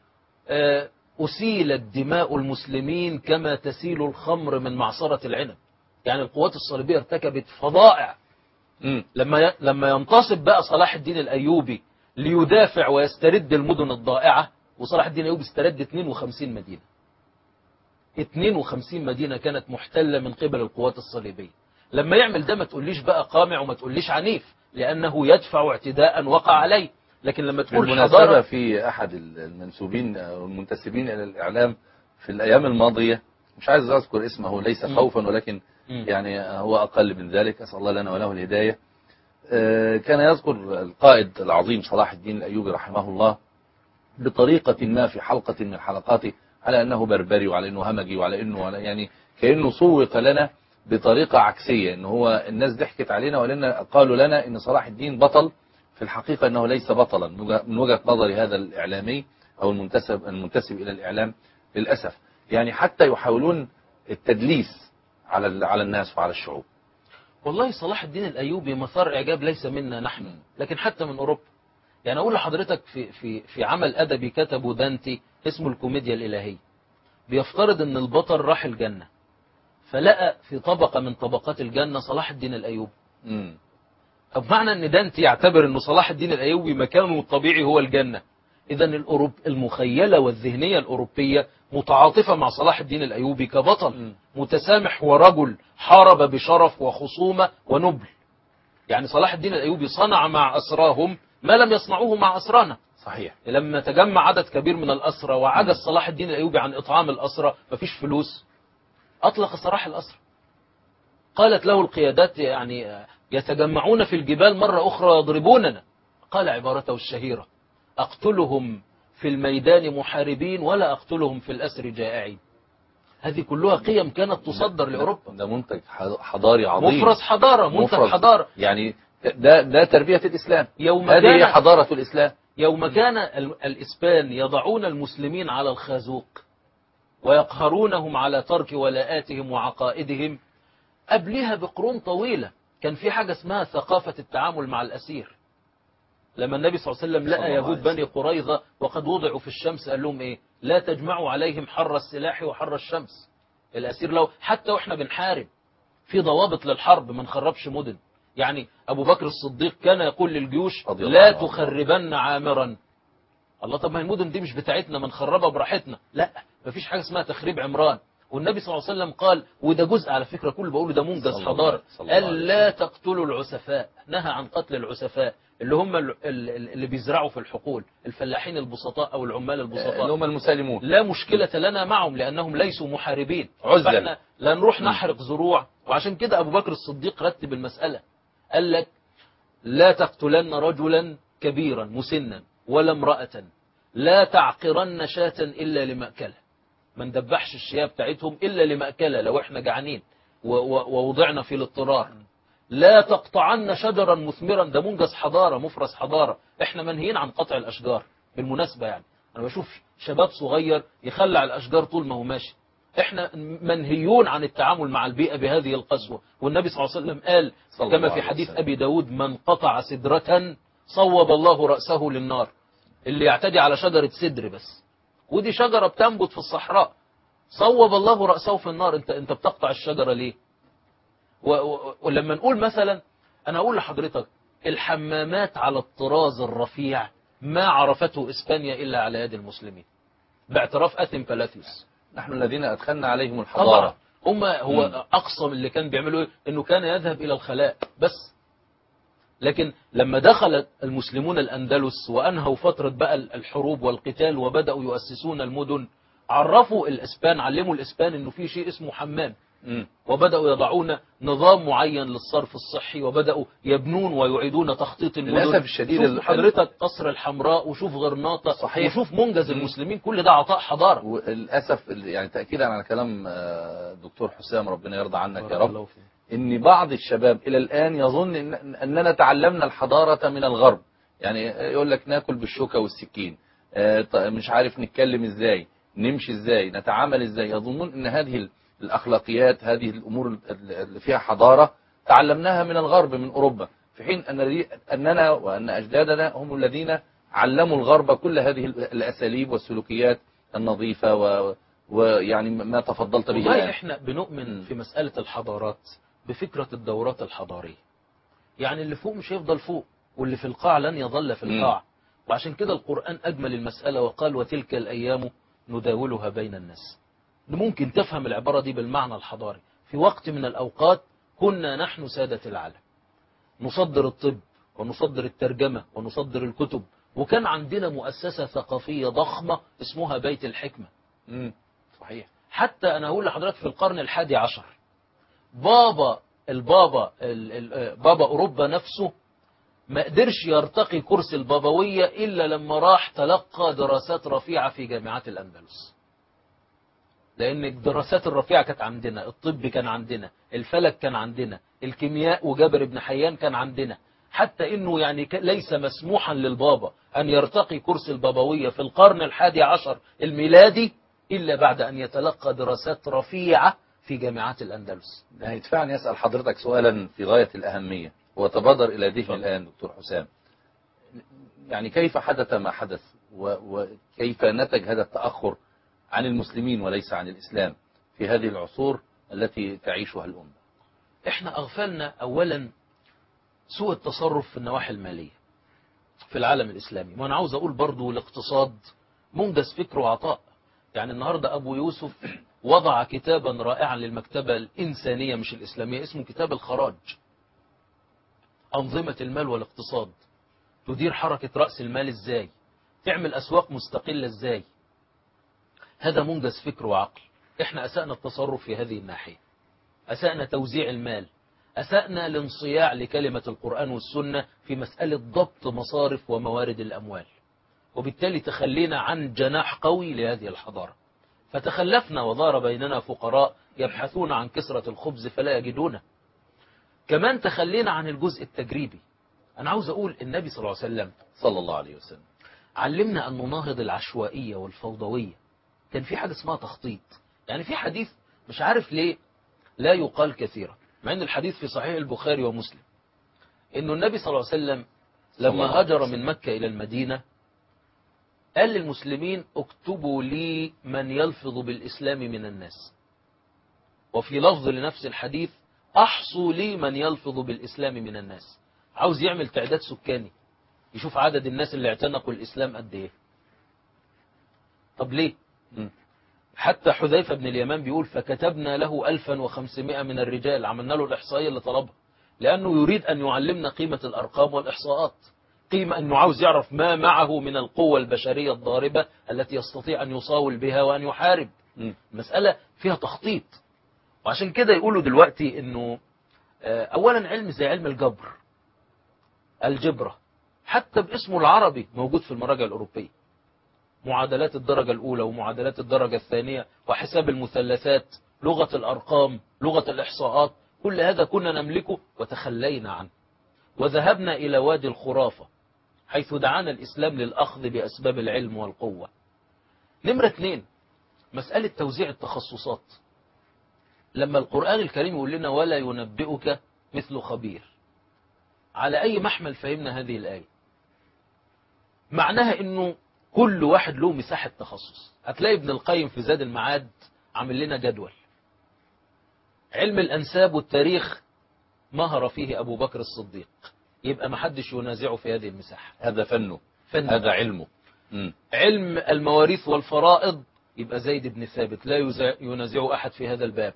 S2: أسيلت دماء المسلمين كما تسيل الخمر من معصرة العنب. يعني القوات الصليبية ارتكبت فظائع. لما لما ينتصب بقى صلاح الدين الأيوبي ليدافع ويسترد المدن الضائعة، وصلاح الدين الأيوبي استرد اثنين وخمسين مدينة. اثنين وخمسين مدينة كانت محتلة من قبل القوات الصليبية. لما يعمل ده ما تقوليش بقى قامع وما تقوليش عنيف، لأنه يدفع اعتداء وقع عليه. لكن لما تقول
S1: حضارة، في أحد المنسوبين أو المنتسبين إلى الإعلام في الأيام الماضية، مش عايز أذكر اسمه ليس خوفا ولكن يعني هو أقل من ذلك، أسأل الله لنا وله الهداية، كان يذكر القائد العظيم صلاح الدين الأيوبي رحمه الله بطريقة ما في حلقة من حلقاته على أنه بربري وعلى أنه همجي وعلى أنه على يعني كأنه سوق لنا بطريقة عكسية، أنه هو الناس ضحكت علينا ولنا قالوا لنا أن صلاح الدين بطل. في الحقيقة أنه ليس بطلا من وجهة نظر هذا الإعلامي أو المنتسب المنتسب إلى الإعلام للأسف. يعني حتى يحاولون التدليس على على الناس وعلى الشعوب.
S2: والله صلاح الدين الأيوبي مثار إعجاب ليس منا نحن، لكن حتى من أوروبا. يعني أقول لحضرتك في في في عمل أدبي كتبه دانتي اسمه الكوميديا الإلهية. بيفترض ان البطل راح الجنة، فلقى في طبقة من طبقات الجنة صلاح الدين الأيوبي.
S1: مم.
S2: طب معنى ان ده انت يعتبر انه صلاح الدين الأيوبي مكانه الطبيعي هو الجنة، اذا الأوروب المخيلة والذهنية الأوروبية متعاطفة مع صلاح الدين الأيوبي كبطل
S1: مم.
S2: متسامح ورجل حارب بشرف وخصومة ونبل. يعني صلاح الدين الأيوبي صنع مع أسراهم ما لم يصنعوه مع أسرانا.
S1: صحيح.
S2: لما تجمع عدد كبير من الأسرى وعجز
S1: مم.
S2: صلاح الدين الأيوبي عن إطعام الأسرى، مفيش فلوس، أطلق سراح الأسرى. قالت له القيادات يعني يتجمعون في الجبال مرة أخرى يضربوننا، قال عبارته الشهيرة: أقتلهم في الميدان محاربين ولا أقتلهم في الأسر جائعين. هذه كلها قيم كانت تصدر لأوروبا.
S1: ده منتج حضاري عظيم،
S2: مفرز حضارة، منتج
S1: مفرز
S2: حضارة.
S1: يعني ده ده تربية الإسلام.
S2: يوم
S1: هذه
S2: كان
S1: حضارة الإسلام.
S2: يوم كان ال- الإسبان يضعون المسلمين على الخازوق ويقهرونهم على ترك ولاءاتهم وعقائدهم، قبلها بقرون طويلة كان في حاجة اسمها ثقافة التعامل مع الأسير. لما النبي صلى الله عليه وسلم
S1: صلى
S2: لقى
S1: الله
S2: يهود
S1: عليه
S2: بني
S1: وسلم.
S2: قريظة وقد وضعوا في الشمس قال لهم إيه؟ لا تجمعوا عليهم حر السلاح وحر الشمس. الأسير لو حتى وإحنا بنحارب في ضوابط للحرب، ما نخربش مدن. يعني أبو بكر الصديق كان يقول للجيوش
S1: رضي الله
S2: لا
S1: عنه وارضاه.
S2: تخربن عامرا. الله، طب ما المدن دي مش بتاعتنا، ما نخربها براحتنا. لا، مفيش حاجة اسمها تخريب عمران. والنبي صلى الله عليه وسلم قال، وده جزء على فكرة كل بقوله ده منجز
S1: صلى
S2: حضارة،
S1: الله- صلى الله عليه
S2: قال لا
S1: وسلم.
S2: تقتلوا العسفاء، نهى عن قتل العسفاء اللي هم ال- ال- اللي بيزرعوا في الحقول، الفلاحين البسطاء أو العمال
S1: اللي
S2: البسطاء.
S1: هم المسالمون.
S2: لا مشكلة لنا معهم لأنهم ليسوا محاربين،
S1: عزلا.
S2: فاحنا لا نروح
S1: م.
S2: نحرق زروع. وعشان كده أبو بكر الصديق رتب المسألة، قال لك لا تقتلن رجلا كبيرا مسنا ولا امرأة، لا تعقرن شاة إلا لمأكلة. ما ندبحش الشياه بتاعتهم إلا لمأكلة لو احنا جعانين و- و- ووضعنا في الاضطرار. لا تقطعن شجرا مثمرا، ده منجز حضارة، مفرز حضارة. احنا منهيين عن قطع الأشجار بالمناسبة. يعني أنا بشوف شباب صغير يخلع الأشجار طول ما هو ماشي. احنا منهيون عن التعامل مع البيئة بهذه القسوة. والنبي صلى الله عليه وسلم قال
S1: صلى
S2: كما
S1: الله
S2: في
S1: عليه
S2: حديث
S1: وسلم.
S2: أبي داود: من قطع سدرة صوب الله رأسه للنار. اللي يعتدي على شجرة سدر بس، ودي شجرة بتنبت في الصحراء، صوب الله رأسه في النار. انت انت بتقطع الشجرة ليه؟ و و ولما نقول مثلا، انا اقول لحضرتك الحمامات على الطراز الرفيع ما عرفته اسبانيا الا على يد المسلمين، باعتراف اثيم بالاثيوس.
S1: نحن الذين أدخلنا عليهم
S2: طبعا
S1: الحضارة.
S2: هم هو
S1: مم.
S2: اقصى من اللي كان بيعملوا ايه؟ انه كان يذهب الى الخلاء بس. لكن لما دخل المسلمون الأندلس وأنهوا فترة بقى الحروب والقتال وبدأوا يؤسسون المدن، عرفوا الإسبان، علموا الإسبان أنه في شيء اسمه حمام،
S1: مم.
S2: وبدأوا يضعون نظام معين للصرف الصحي، وبدأوا يبنون ويعيدون تخطيط المدن.
S1: للأسف الشديد
S2: شوف
S1: ال-
S2: حضرتك قصر الحمراء، وشوف غرناطة،
S1: صحيح.
S2: وشوف منجز
S1: مم.
S2: المسلمين، كل ده عطاء حضارة.
S1: وللأسف ال- يعني تأكيدا على كلام آه، دكتور حسام ربنا يرضى عنك يا
S2: بارك
S1: رب،
S2: الله فيك.
S1: ان بعض الشباب الى الان يظن إن اننا تعلمنا الحضارة من الغرب. يعني يقول لك ناكل بالشوكة والسكين، آه، ط- مش عارف نتكلم ازاي، نمشي ازاي، نتعامل ازاي. يظنون ان هذه ال- الاخلاقيات، هذه الامور ال- اللي فيها حضارة تعلمناها من الغرب، من اوروبا، في حين ان دي- اننا وان اجدادنا هم الذين علموا الغرب كل هذه ال- الاساليب والسلوكيات النظيفة و ويعني ما تفضلت به
S2: والله
S1: الآن.
S2: احنا بنؤمن
S1: مم.
S2: في مسألة الحضارات بفكرة الدورات الحضارية. يعني اللي فوق مش هيفضل فوق، واللي في القاع لن يظل في القاع. وعشان كده القرآن أجمل المسألة وقال: وتلك الأيام نداولها بين الناس. ممكن تفهم العبارة دي بالمعنى الحضاري. في وقت من الأوقات كنا نحن سادة العالم، نصدر الطب ونصدر الترجمة ونصدر الكتب، وكان عندنا مؤسسة ثقافية ضخمة اسمها بيت الحكمة.
S1: مم. صحيح.
S2: حتى أنا أقول لحضرتك في القرن الحادي عشر بابا البابا ال- ال- بابا أوروبا نفسه ما قدرش يرتقي كرسي البابوية إلا لما راح تلقى دراسات رفيعة في جامعات الأندلس. لأن الدراسات الرفيعة كانت عندنا، الطب كان عندنا، الفلك كان عندنا، الكيمياء وجابر بن حيان كان عندنا. حتى إنه يعني ك- ليس مسموحا للبابا أن يرتقي كرسي البابوية في القرن الحادي عشر الميلادي إلا بعد أن يتلقى دراسات رفيعة في جامعات الأندلس.
S1: ده هيدفعني أسأل حضرتك سؤالا في غاية الأهمية وتبادر إلى ذهني الآن دكتور حسام. يعني كيف حدث ما حدث وكيف نتج هذا التأخر عن المسلمين وليس عن الإسلام في هذه العصور التي تعيشها الأمة؟
S2: احنا أغفلنا أولا سوء التصرف في النواحي المالية في العالم الإسلامي. وأنا عاوز أقول برضو الاقتصاد منجز فكر وعطاء. يعني النهاردة أبو يوسف وضع كتابا رائعا للمكتبة الإنسانية مش الإسلامية، اسمه كتاب الخراج، أنظمة المال والاقتصاد، تدير حركة رأس المال إزاي، تعمل أسواق مستقلة إزاي. هذا منجز فكر وعقل. إحنا أسأنا التصرف في هذه الناحية، أسأنا توزيع المال، أسأنا الانصياع لكلمة القرآن والسنة في مسألة ضبط مصارف وموارد الأموال، وبالتالي تخلينا عن جناح قوي لهذه الحضارة. فتخلفنا وظهر بيننا فقراء يبحثون عن كسرة الخبز فلا يجدونه. كمان تخلينا عن الجزء التجريبي. أنا عاوز أقول النبي صلى الله عليه وسلم
S1: صلى الله عليه وسلم
S2: علمنا أن نناهض العشوائية والفوضوية. كان في حاجة اسمها تخطيط. يعني في حديث مش عارف ليه لا يقال كثيرا، مع أن الحديث في صحيح البخاري ومسلم، أنه النبي صلى الله عليه وسلم لما هاجر من مكة إلى المدينة قال للمسلمين اكتبوا لي من يلفظ بالإسلام من الناس، وفي لفظ لنفس الحديث أحصوا لي من يلفظ بالإسلام من الناس. عاوز يعمل تعداد سكاني، يشوف عدد الناس اللي اعتنقوا الإسلام قد إيه. طب ليه؟ حتى حذيفة بن اليمان بيقول فكتبنا له ألفا وخمسمائة من الرجال، عملنا له الإحصائية اللي طلبها، لأنه يريد أن يعلمنا قيمة الأرقام والإحصاءات، قيمة أنه عاوز يعرف ما معه من القوة البشرية الضاربة التي يستطيع أن يصاول بها وأن يحارب. مسألة فيها تخطيط. وعشان كده يقولوا دلوقتي أنه أولا علم زي علم الجبر، الجبرة، حتى باسمه العربي موجود في المراجع الأوروبية، معادلات الدرجة الأولى ومعادلات الدرجة الثانية وحساب المثلثات، لغة الأرقام، لغة الإحصاءات، كل هذا كنا نملكه وتخلينا عنه، وذهبنا إلى وادي الخرافة حيث دعانا الإسلام للأخذ بأسباب العلم والقوة. نمرة اثنين، مسألة توزيع التخصصات. لما القرآن الكريم يقول لنا ولا ينبئك مثل خبير، على أي محمل فهمنا هذه الآية؟ معناها أنه كل واحد له مساحة تخصص. هتلاقي ابن القيم في زاد المعاد عامل لنا جدول. علم الأنساب والتاريخ مهر فيه أبو بكر الصديق، يبقى ما حدش ينازعه في هذه المساحة،
S1: هذا فنه،
S2: فن.
S1: هذا علمه. م.
S2: علم المواريث والفرائض يبقى زيد بن ثابت، لا ينازعه أحد في هذا الباب.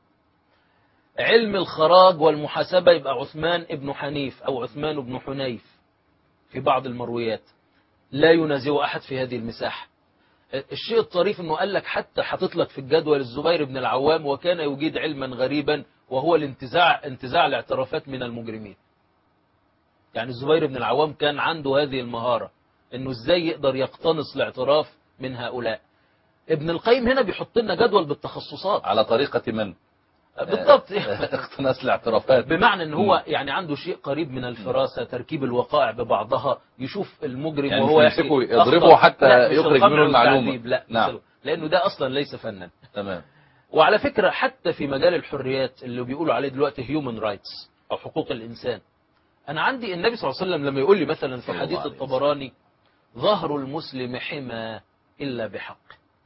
S2: علم الخراج والمحاسبة يبقى عثمان ابن حنيف أو عثمان بن حنيف في بعض المرويات، لا ينازع أحد في هذه المساحة. الشيء الطريف أنه قال لك حتى حاطط لك في الجدول الزبير بن العوام وكان يجيد علما غريبا وهو الانتزاع انتزاع الاعترافات من المجرمين. يعني الزبير بن العوام كان عنده هذه المهارة، أنه إزاي يقدر يقتنص الاعتراف من هؤلاء. ابن القيم هنا بيحط لنا جدول بالتخصصات
S1: على طريقة من؟
S2: بالضبط
S1: اقتناص الاعترافات،
S2: بمعنى ان هو يعني عنده شيء قريب من الفراسة، تركيب الوقائع ببعضها، يشوف المجرم
S1: يعني
S2: وهو
S1: يحكي يضربه حتى يخرج منه المعلومة.
S2: لا
S1: نعم.
S2: لانه ده اصلا ليس فنا.
S1: تمام.
S2: وعلى فكرة حتى في مجال الحريات اللي بيقولوا عليه دلوقتي هيومن رايتس او حقوق الانسان، انا عندي النبي صلى الله عليه وسلم لما يقول لي مثلا في حديث الطبراني ظهر المسلم حمى الا بحق.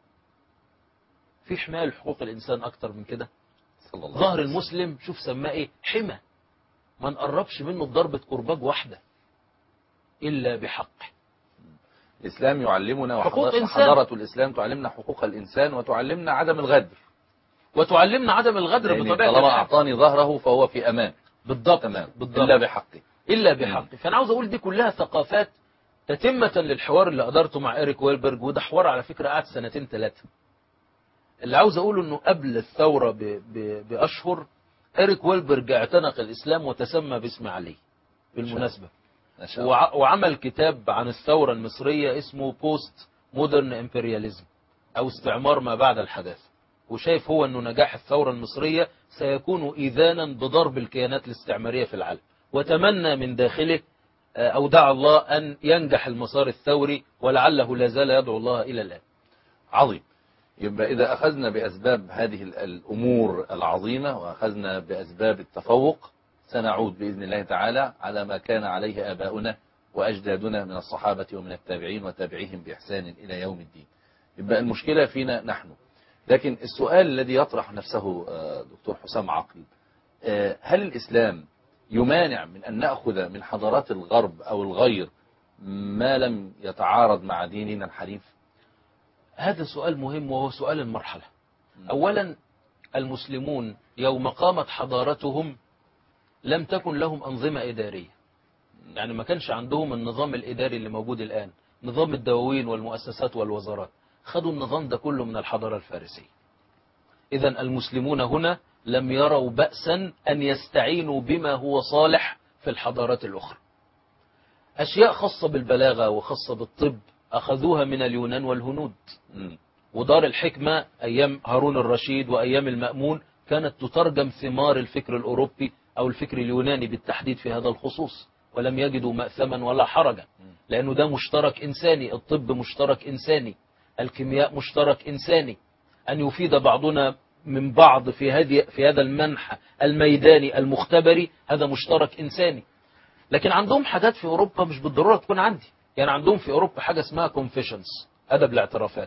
S2: في حماية لحقوق الانسان اكتر من كده؟ ظهر المسلم شوف سماه ايه؟ حمى، ما نقربش منه بضربة كرباج واحدة إلا بحق.
S1: الإسلام يعلمنا
S2: حقوق
S1: وحضارة الإسلام تعلمنا حقوق الإنسان وتعلمنا عدم الغدر،
S2: وتعلمنا عدم الغدر بطبيعة الحال.
S1: طالما أعطاني ظهره فهو في أمان.
S2: بالضبط.
S1: تمام.
S2: بالضبط.
S1: إلا بحقه.
S2: إلا بحقه. فأنا عاوز أقول دي كلها ثقافات تتمة للحوار اللي قدرته مع إريك ويلبرج، وده حوار على فكرة قعد سنتين ثلاثة. اللي عاوز أقوله أنه قبل الثورة ب... ب... بأشهر إريك ويلبرج اعتنق الإسلام وتسمى باسم علي بالمناسبة، وع... وعمل كتاب عن الثورة المصرية اسمه بوست مودرن امبرياليزم أو استعمار ما بعد الحداثة. وشايف هو أنه نجاح الثورة المصرية سيكون إذانا بضرب الكيانات الاستعمارية في العالم، وتمنى من داخله أو دعا الله أن ينجح المسار الثوري، ولعله لا زال يدعو الله إلى الآن.
S1: عظيم. يبقى إذا أخذنا بأسباب هذه الأمور العظيمة وأخذنا بأسباب التفوق، سنعود بإذن الله تعالى على ما كان عليه آباؤنا وأجدادنا من الصحابة ومن التابعين وتابعيهم بإحسان إلى يوم الدين. يبقى المشكلة فينا نحن. لكن السؤال الذي يطرح نفسه دكتور حسام عقل، هل الإسلام يمانع من أن نأخذ من حضارات الغرب أو الغير ما لم يتعارض مع ديننا الحنيف؟
S2: هذا سؤال مهم، وهو سؤال المرحلة. أولا، المسلمون يوم قامت حضارتهم لم تكن لهم أنظمة إدارية، يعني ما كانش عندهم النظام الإداري اللي موجود الآن، نظام الدواوين والمؤسسات والوزارات. خدوا النظام ده كله من الحضارة الفارسية. إذن المسلمون هنا لم يروا بأسا أن يستعينوا بما هو صالح في الحضارات الأخرى. أشياء خاصة بالبلاغة وخاصة بالطب أخذوها من اليونان والهنود. ودار الحكمة أيام هارون الرشيد وأيام المأمون كانت تترجم ثمار الفكر الأوروبي أو الفكر اليوناني بالتحديد في هذا الخصوص، ولم يجدوا مأثما ولا حرجا، لأنه ده مشترك إنساني. الطب مشترك إنساني، الكيمياء مشترك إنساني. أن يفيد بعضنا من بعض في هذه في هذا المنحى الميداني المختبري، هذا مشترك إنساني. لكن عندهم حاجات في أوروبا مش بالضرورة تكون عندي. يعني عندهم في أوروبا حاجة اسمها كونفيشنز، أدب الاعترافات.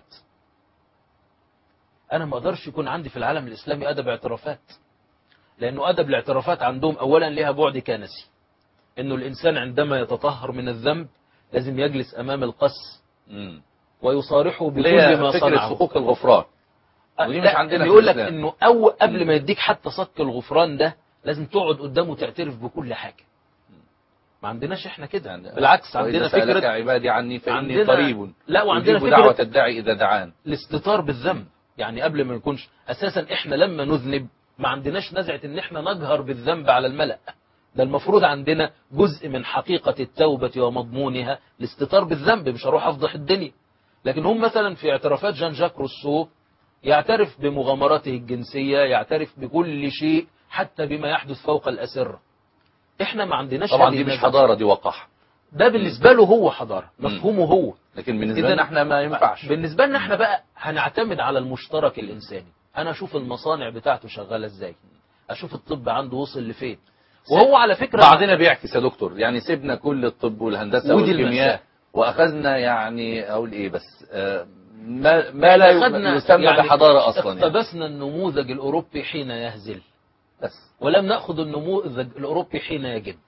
S2: أنا ما أقدرش يكون عندي في العالم الإسلامي أدب اعترافات، لأنه أدب الاعترافات عندهم أولا لها بعد كنسي، إنه الإنسان عندما يتطهر من الذنب لازم يجلس أمام القس ويصارحه بكل ما صنعه.
S1: حقوق الغفران ودي مش عندنا.
S2: بيقول لك إنه أو قبل ما يديك حتى صك الغفران ده لازم تقعد قدامه تعترف بكل حاجة. ما عندناش احنا كده، بالعكس عندنا فكرة
S1: عبادي عني فإني قريب.
S2: لا، وعندنا فكرة
S1: دعوة الداعي إذا دعان،
S2: الاستتار بالذنب. يعني قبل ما يكونش أساسا إحنا لما نذنب ما عندناش نزعة إن إحنا نجهر بالذنب على الملأ. ده المفروض عندنا جزء من حقيقة التوبة ومضمونها الاستتار بالذنب، مش هروح أفضح الدنيا. لكن هم مثلا في اعترافات جان جاك روسو يعترف بمغامراته الجنسية، يعترف بكل شيء حتى بما يحدث فوق الأسرة. إحنا ما عندناش.
S1: طبعا دي مش حضارة، دي وقح.
S2: ده بالنسبة له هو حضارة، مفهومه هو.
S1: لكن بالنسبة لنا احنا ما ينفعش.
S2: بالنسبة لنا احنا بقى هنعتمد على المشترك الإنساني. أنا أشوف المصانع بتاعته شغالة إزاي، أشوف الطب عنده وصل لفين. وهو على فكرة
S1: بعضنا بيعكس يا دكتور، يعني سيبنا كل الطب والهندسة والكيمياء وأخذنا يعني أقول إيه بس ما, ما لا يسمى يعني بحضارة أصلا.
S2: اقتبسنا يعني النموذج الأوروبي حين يهزل
S1: بس،
S2: ولم نأخذ النموذج الأوروبي حين يجد.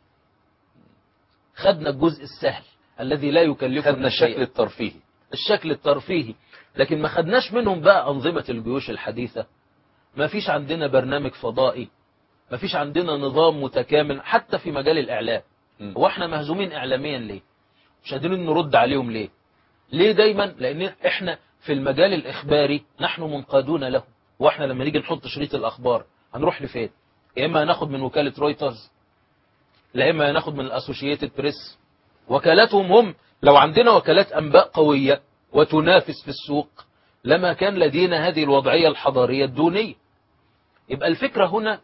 S2: خدنا الجزء السهل الذي لا يكلفنا،
S1: خدنا الشكل الترفيهي
S2: الشكل الترفيهي لكن ما خدناش منهم بقى أنظمة الجيوش الحديثة. ما فيش عندنا برنامج فضائي، ما فيش عندنا نظام متكامل حتى في مجال الإعلام. هو احنا مهزومين إعلاميا ليه؟ مش قادرين نرد عليهم ليه؟ ليه دايما؟ لأن احنا في المجال الإخباري نحن منقادون له. واحنا لما نيجي نحط شريط الأخبار هنروح لفين؟ يا إما هناخد من وكالة رويترز، لا إما هناخد من الأسوشيتد بريس. وكالاتهم هم. لو عندنا وكالات أنباء قوية وتنافس في السوق لما كان لدينا هذه الوضعية الحضارية الدونية. يبقى الفكرة هنا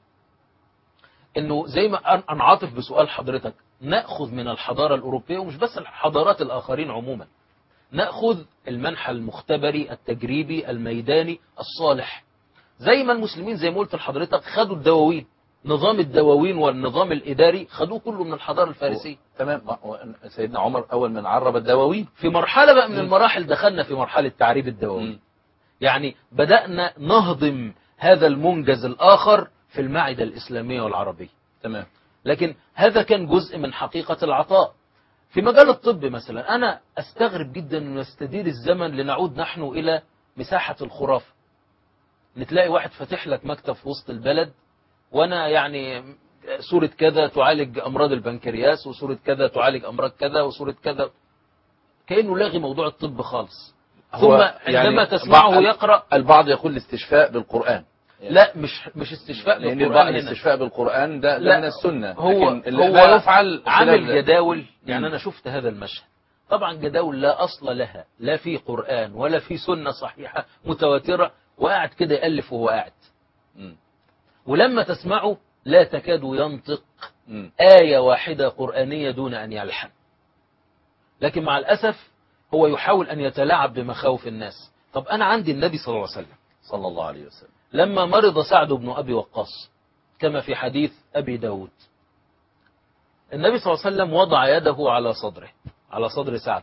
S2: انه زي ما انعاطف بسؤال حضرتك، نأخذ من الحضارة الأوروبية ومش بس الحضارات الآخرين عموما، نأخذ المنحى المختبري التجريبي الميداني الصالح. زي ما المسلمين زي ما قلت لحضرتك خدوا الدواوين، نظام الدواوين والنظام الإداري خدوه كله من الحضارة الفارسية.
S1: تمام. سيدنا عمر أول من عرب الدواوين.
S2: في مرحلة بقى من المراحل دخلنا في مرحلة تعريب الدواوين. يعني بدأنا نهضم هذا المنجز الآخر في المعدة الإسلامية والعربية.
S1: تمام.
S2: لكن هذا كان جزء من حقيقة العطاء. في مجال الطب مثلا أنا أستغرب جدا أن يستدير الزمن لنعود نحن إلى مساحة الخرافة. نتلاقي واحد فاتح لك مكتب في وسط البلد، وأنا يعني صورة كذا تعالج أمراض البنكرياس، وصورة كذا تعالج أمراض كذا، وصورة كذا، كأنه لاغي موضوع الطب خالص. ثم عندما يعني تسمعه يقرأ،
S1: البعض يقول الاستشفاء بالقرآن.
S2: لا، مش مش استشفاء بالقرآن.
S1: الاستشفاء بالقرآن ده, ده من السنة.
S2: هو
S1: لكن
S2: هو
S1: ما يفعل
S2: عامل جداول. يعني أنا شفت هذا المشهد، طبعا جداول لا أصل لها، لا في قرآن ولا في سنة صحيحة متواترة، وقاعد كده يألف وهو قاعد.
S1: م.
S2: ولما تسمعه لا تكاد ينطق م. آية واحدة قرآنية دون أن يلحن. لكن مع الأسف هو يحاول أن يتلاعب بمخاوف الناس. طب أنا عندي النبي صلى الله عليه وسلم
S1: صلى الله عليه وسلم
S2: لما مرض سعد بن أبي وقاص كما في حديث أبي داود، النبي صلى الله عليه وسلم وضع يده على صدره، على صدر سعد،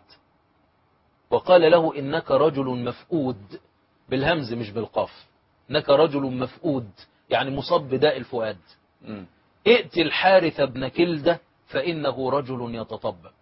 S2: وقال له إنك رجل مفقود، بالهمز مش بالقاف، إنك رجل مفقود يعني مصاب بداء الفؤاد.
S1: م.
S2: ائت الحارث بن كلدة فإنه رجل يتطبب.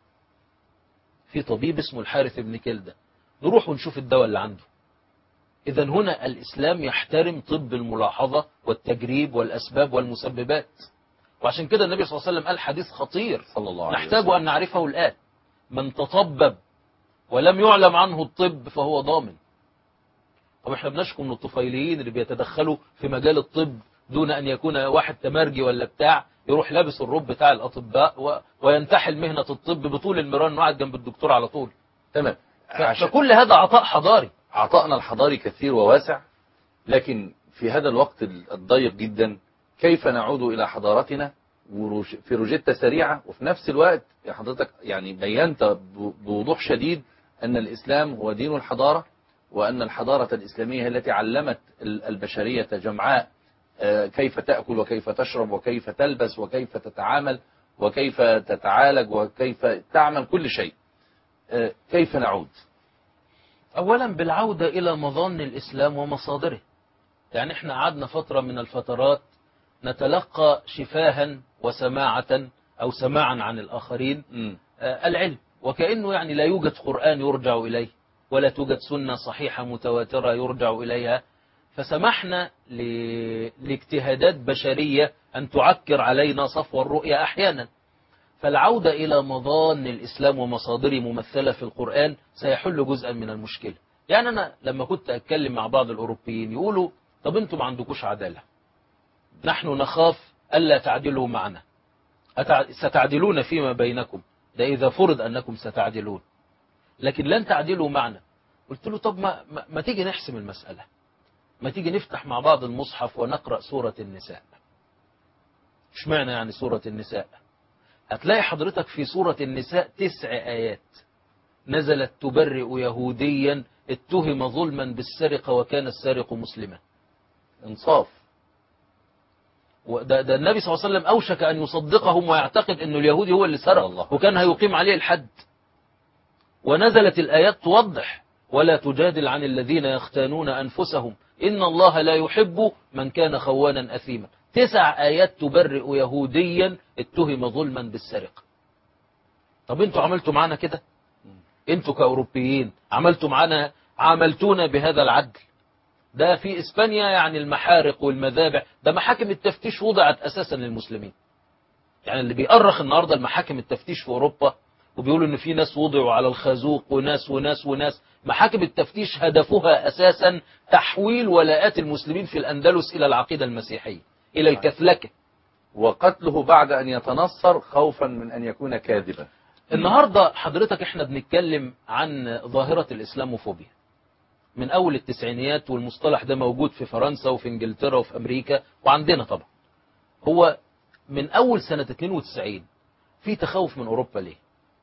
S2: في طبيب اسمه الحارث بن كلدة، نروح ونشوف الدواء اللي عنده. إذا هنا الإسلام يحترم طب الملاحظة والتجريب والأسباب والمسببات. وعشان كده النبي صلى الله عليه وسلم قال حديث خطير
S1: صلى الله عليه
S2: نحتاج
S1: وسلم.
S2: أن نعرفه الآن: من تطبب ولم يعلم عنه الطب فهو ضامن. طب احنا بنشكو من الطفيليين اللي بيتدخلوا في مجال الطب دون أن يكون واحد تمرجي ولا بتاع، يروح لابس الروب بتاع الأطباء و... وينتحل مهنة الطب بطول المران وقعد جنب الدكتور على طول.
S1: تمام.
S2: ف... فكل هذا عطاء حضاري.
S1: عطائنا الحضاري كثير وواسع، لكن في هذا الوقت الضيق جدا كيف نعود إلى حضارتنا في روجيتا سريعة، وفي نفس الوقت يا حضرتك يعني بينت بوضوح شديد أن الإسلام هو دين الحضارة، وأن الحضارة الإسلامية هي التي علمت البشرية جمعاء كيف تأكل وكيف تشرب وكيف تلبس وكيف تتعامل وكيف تتعالج وكيف تعمل كل شيء. كيف نعود؟
S2: أولا بالعودة إلى مظان الإسلام ومصادره. يعني احنا قعدنا فترة من الفترات نتلقى شفاها وسماعة أو سماعا عن الآخرين
S1: م.
S2: العلم، وكأنه يعني لا يوجد قرآن يرجع إليه ولا توجد سنة صحيحة متواترة يرجع إليها، فسمحنا ل... لاجتهادات بشرية أن تعكر علينا صفو الرؤية أحيانا. فالعودة إلى مظان الإسلام ومصادره ممثلة في القرآن سيحل جزءا من المشكلة. يعني أنا لما كنت أتكلم مع بعض الأوروبيين يقولوا طب أنتم ما عندكوش عدالة، نحن نخاف ألا تعدلوا معنا، ستعدلون فيما بينكم، ده إذا فرض أنكم ستعدلون، لكن لن تعدلوا معنا. قلت له طب ما, ما, ما تيجي نحسم المسألة، ما تيجي نفتح مع بعض المصحف ونقرأ سورة النساء. مش معنى يعني سورة النساء؟ هتلاقي حضرتك في سورة النساء تسع آيات نزلت تبرئ يهوديا اتهم ظلما بالسرقة وكان السارق مسلما.
S1: انصاف.
S2: وده ده النبي صلى الله عليه وسلم أوشك أن يصدقهم ويعتقد أن اليهودي هو اللي سرق وكان هيقيم عليه الحد. ونزلت الآيات توضح: ولا تجادل عن الذين يختانون أنفسهم إن الله لا يحب من كان خوانا أثيما. تسع آيات تبرئ يهوديا اتهم ظلما بالسرقة. طب انتوا عملتوا معنا كده؟ انتوا كأوروبيين عملتوا معنا، عاملتونا بهذا العدل؟ ده في إسبانيا يعني المحارق والمذابح، ده محاكم التفتيش وضعت أساسا للمسلمين. يعني اللي بيأرخ النهاردة المحاكم التفتيش في أوروبا وبيقولوا إن في ناس وضعوا على الخازوق وناس وناس وناس، محاكم التفتيش هدفها أساسا تحويل ولاءات المسلمين في الأندلس إلى العقيدة المسيحية، إلى الكاثوليكية،
S1: وقتله بعد أن يتنصر خوفا من أن يكون كاذبا.
S2: النهاردة حضرتك احنا بنتكلم عن ظاهرة الإسلاموفوبيا من أول التسعينيات، والمصطلح ده موجود في فرنسا وفي إنجلترا وفي أمريكا وعندنا طبعا. هو من أول سنة اثنين وتسعين في تخوف من أوروبا. ليه؟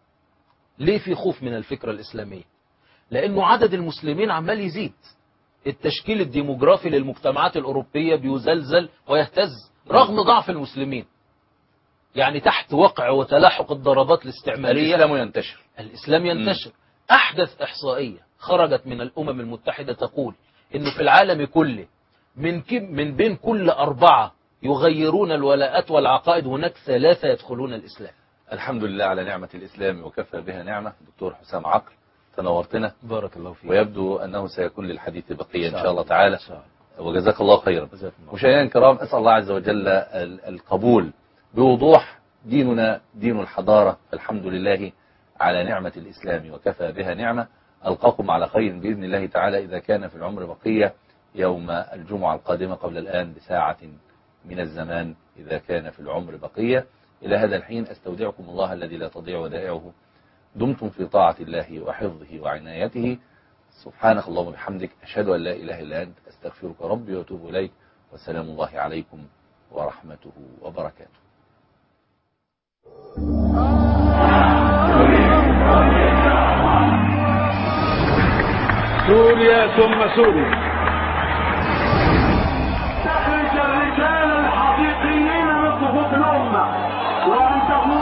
S2: ليه في خوف من الفكرة الإسلامية؟ لأنه عدد المسلمين عمال يزيد، التشكيل الديموغرافي للمجتمعات الأوروبية بيزلزل ويهتز رغم ضعف المسلمين. يعني تحت وقع وتلاحق الضربات الاستعمارية
S1: الإسلام ينتشر،
S2: الإسلام ينتشر. م. أحدث إحصائية خرجت من الأمم المتحدة تقول إنه في العالم كله من, من بين كل أربعة يغيرون الولاءات والعقائد هناك ثلاثة يدخلون الإسلام.
S1: الحمد لله على نعمة الإسلام وكفى بها نعمة. دكتور حسام عقل تنورتنا،
S2: بارك الله فيك،
S1: ويبدو أنه سيكون للحديث بقية إن شاء الله تعالى، وجزاك الله خيرا. مشاهدينا الكرام، أسأل الله عز وجل القبول بوضوح. ديننا دين الحضارة، الحمد لله على نعمة الإسلام وكفى بها نعمة. ألقاكم على خير بإذن الله تعالى إذا كان في العمر بقية يوم الجمعة القادمة قبل الآن بساعة من الزمان إذا كان في العمر بقية. إلى هذا الحين أستودعكم الله الذي لا تضيع ودائعه. دمتم في طاعة الله وحفظه وعنايته. سبحانك اللهم وبحمدك، أشهد أن لا إله إلا أنت، أستغفرك ربي وأتوب إليك، وسلام الله عليكم ورحمته وبركاته.
S3: سوريا ثم سوريا، تخرج الرجال الحقيقيين من صفوف الأمة وأن تكون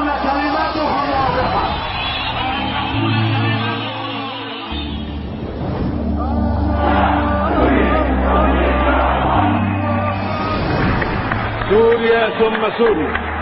S3: ثم سوريا.